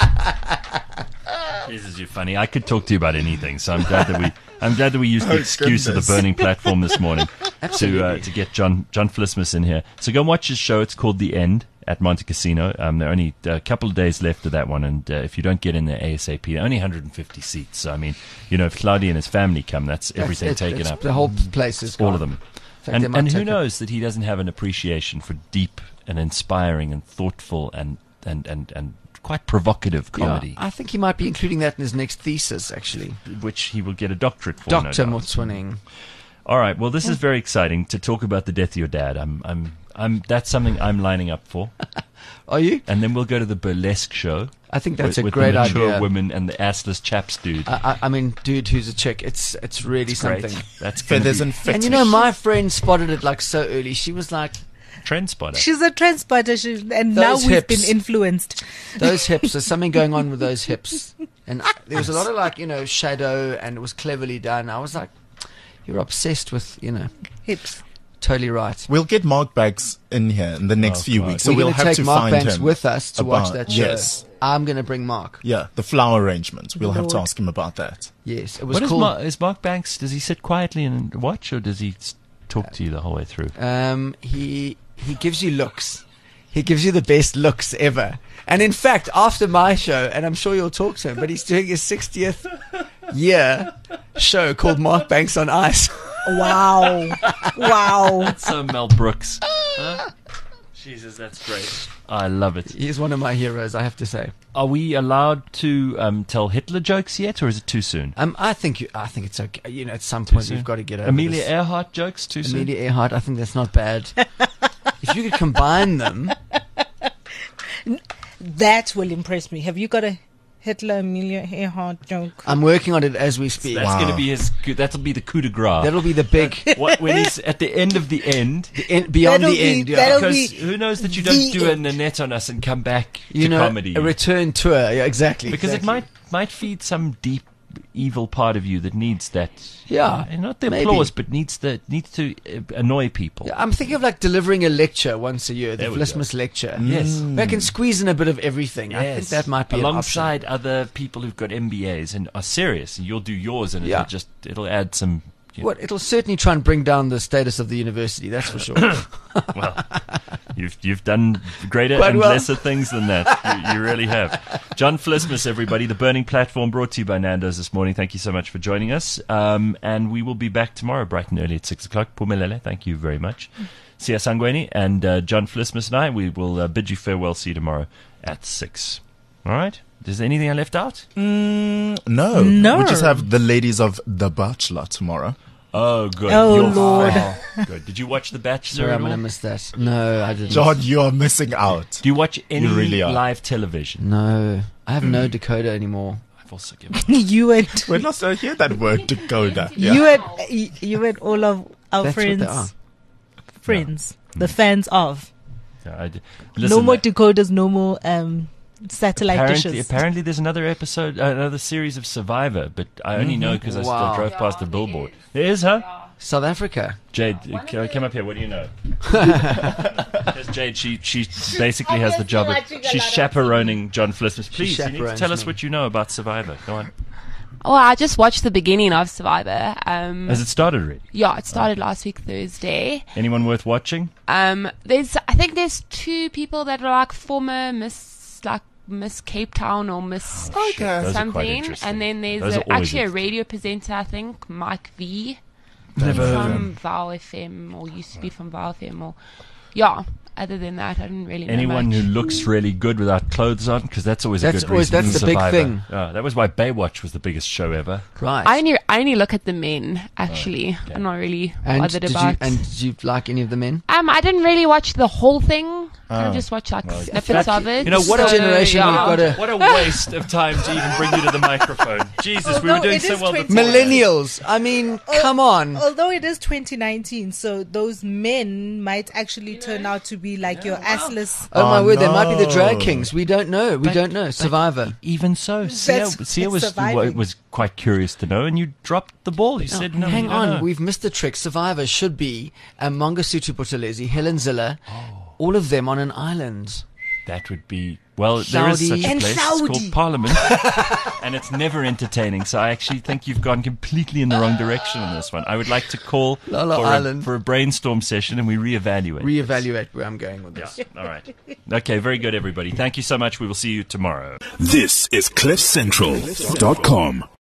Jesus, you're funny. I could talk to you about anything, so I'm glad that we. I'm glad that we used the Oh, excuse goodness. of the burning platform this morning to uh, Absolutely. to get John John Flismus in here. So go and watch his show. It's called The End at Monte Cassino. Um, there are only a couple of days left of that one, and uh, if you don't get in there ASAP, there are only one hundred fifty seats. So I mean, you know, if Claudia and his family come, that's everything That's it. taken It's- up. The whole place is all gone. of them. fact, they And, might and who take it. knows that he doesn't have an appreciation for deep and inspiring and thoughtful and and and, and quite provocative comedy, Yeah, I think he might be including that in his next thesis, actually. which he will get a doctorate for. no Doctor doubt. Motswaning. All right. Well, this is very exciting to talk about the death of your dad. I'm I'm I'm, that's something I'm lining up for. Are you? And then we'll go to the burlesque show. I think that's with, a with great the mature idea. women and the assless chaps, dude. I, I, I mean, dude, who's a chick? It's it's really It's something. great. That's gonna Feathers be and fetish. And you know, my friend spotted it like so early. She was like, trend spotter. She's a trend spotter, she, and now Those we've hips. been influenced. those hips, there's something going on with those hips. And there was a lot of like, you know, shadow, and it was cleverly done. I was like, you're obsessed with, you know, Hips. totally right. We'll get Mark Banks in here in the next Oh, few God. weeks, so We're we'll going to have take to Mark find Banks him with us to watch about- that show. Yes. I'm going to bring Mark. Yeah, the flower arrangements. We'll have to Lord. ask him about that. Yes, it was What is, cool. Mark, is Mark Banks? Does he sit quietly and watch, or does he s- talk to you the whole way through? Um, he he gives you looks. He gives you the best looks ever. And in fact, after my show, and I'm sure you'll talk to him, but he's doing his sixtieth year show called Mark Banks on Ice. Wow. Wow. So Mel Brooks. Huh? Jesus, that's great. I love it. He's one of my heroes, I have to say. Are we allowed to um, tell Hitler jokes yet, or is it too soon? Um, I think you, I think it's okay. You know, at some point soon? you've got to get over Amelia this. Earhart jokes too soon? Amelia Earhart, I think that's not bad. If you could combine them, That will impress me. Have you got a Hitler Amelia Earhart joke? I'm working on it as we speak. That's Wow. going to be his. That'll be the coup de grace. That'll be the big What, when he's at the end of the end. the end, beyond That'll the be- end. Yeah. that'll Because be who knows that you the don't do a end. Nanette on us and come back You to know, comedy. a return tour. Yeah, exactly. because exactly. it might might feed some deep evil part of you that needs that. Yeah, uh, not the maybe. applause, but needs the needs to uh, annoy people. I'm thinking of like delivering a lecture once a year, the There we go. Vlismus lecture. Yes. I can squeeze in a bit of everything. I think Yes. that might be an option. alongside other people who've got M B As and are serious, and you'll do yours, and Yeah. it'll just it'll add some. You know, Well, it'll certainly try and bring down the status of the university, that's for sure. well, you've you've done greater Quite and well. lesser things than that. You, you really have. John Vlismus, everybody, the Burning Platform, brought to you by Nando's this morning. Thank you so much for joining us, um, and we will be back tomorrow, bright and early at six o'clock. Pumelele, thank you very much. Sia Sangweni and uh, John Vlismus and I, we will uh, bid you farewell. See you tomorrow at six. All right. Is there anything I left out? Mm, no. No. We just have the ladies of The Bachelor tomorrow. Oh, good. Oh, You're- Lord. Oh, good. Did you watch The Bachelor Sorry, at I'm going to all? miss that. No, I didn't. John, you are missing out. Do you watch any really are. live television? No, I have no Dakota anymore. I've also given. you and We're not going to hear that word, Dakota. you and you and all of our That's what they friends, are. friends, the fans of. Yeah, I d- no listen, more uh, decoders, no more um, satellite apparently, dishes. apparently, there's another episode, uh, another series of Survivor, but I only know because I Wow. still drove past the billboard. There is, huh? South Africa. Jade, uh, c- come up here. What do you know? There's Jade. She she basically has the job of she's chaperoning John Vlismus. Please, you need to chaperones tell us me. what you know about Survivor. Go on. Oh, I just watched the beginning of Survivor. Um, Has it started already? yeah, it started last week Thursday. Anyone worth watching? Um, there's, I think there's two people that are like former Miss, like Miss Cape Town or Miss Those are quite something, interesting. and then there's Those are a, always actually a interesting. radio presenter, I think, Mike V. Never heard of from him. Vow F M, or used to be from Vow F M, or yeah. Other than that, I didn't really know Anyone much. who looks really good without clothes on, because that's always a That's good always- reason. that's to the big Survivor. thing. Yeah, that was why Baywatch was the biggest show ever. Right. I only I only look at the men actually. Oh, okay. I'm not really and bothered did about. you and did you like any of the men? Um, I didn't really watch the whole thing. I Oh. just watched like Well, snippets of it. You know, what a So, generation yeah. we've got to- What a waste of time to even bring you to the microphone. Jesus, we were Although doing it so is well twenty- before. Millennials. I mean, come on. Although it is twenty nineteen, so those men might actually turn out to be like your assless. Oh, my Oh, word, they might be the drag no. kings. We don't know. We But- don't know. but Survivor. Even so, Sia, That's- Sia it's was surviving. was quite curious to know, and you dropped the ball. You said, "No, Hang you don't on, know." we've missed the trick. Survivor should be um, Mangosuthu Buthelezi, Helen Ziller, Oh. all of them on an island. That would be well. There is Saudi. such a And place. It's Saudi. called Parliament, and it's never entertaining. So I actually think you've gone completely in the wrong direction on this one. I would like to call Lala for, a, Island. for a brainstorm session, and we reevaluate. Reevaluate where I'm going with Yeah. this. All right. Okay. Very good, everybody. Thank you so much. We will see you tomorrow. This is cliff central dot com.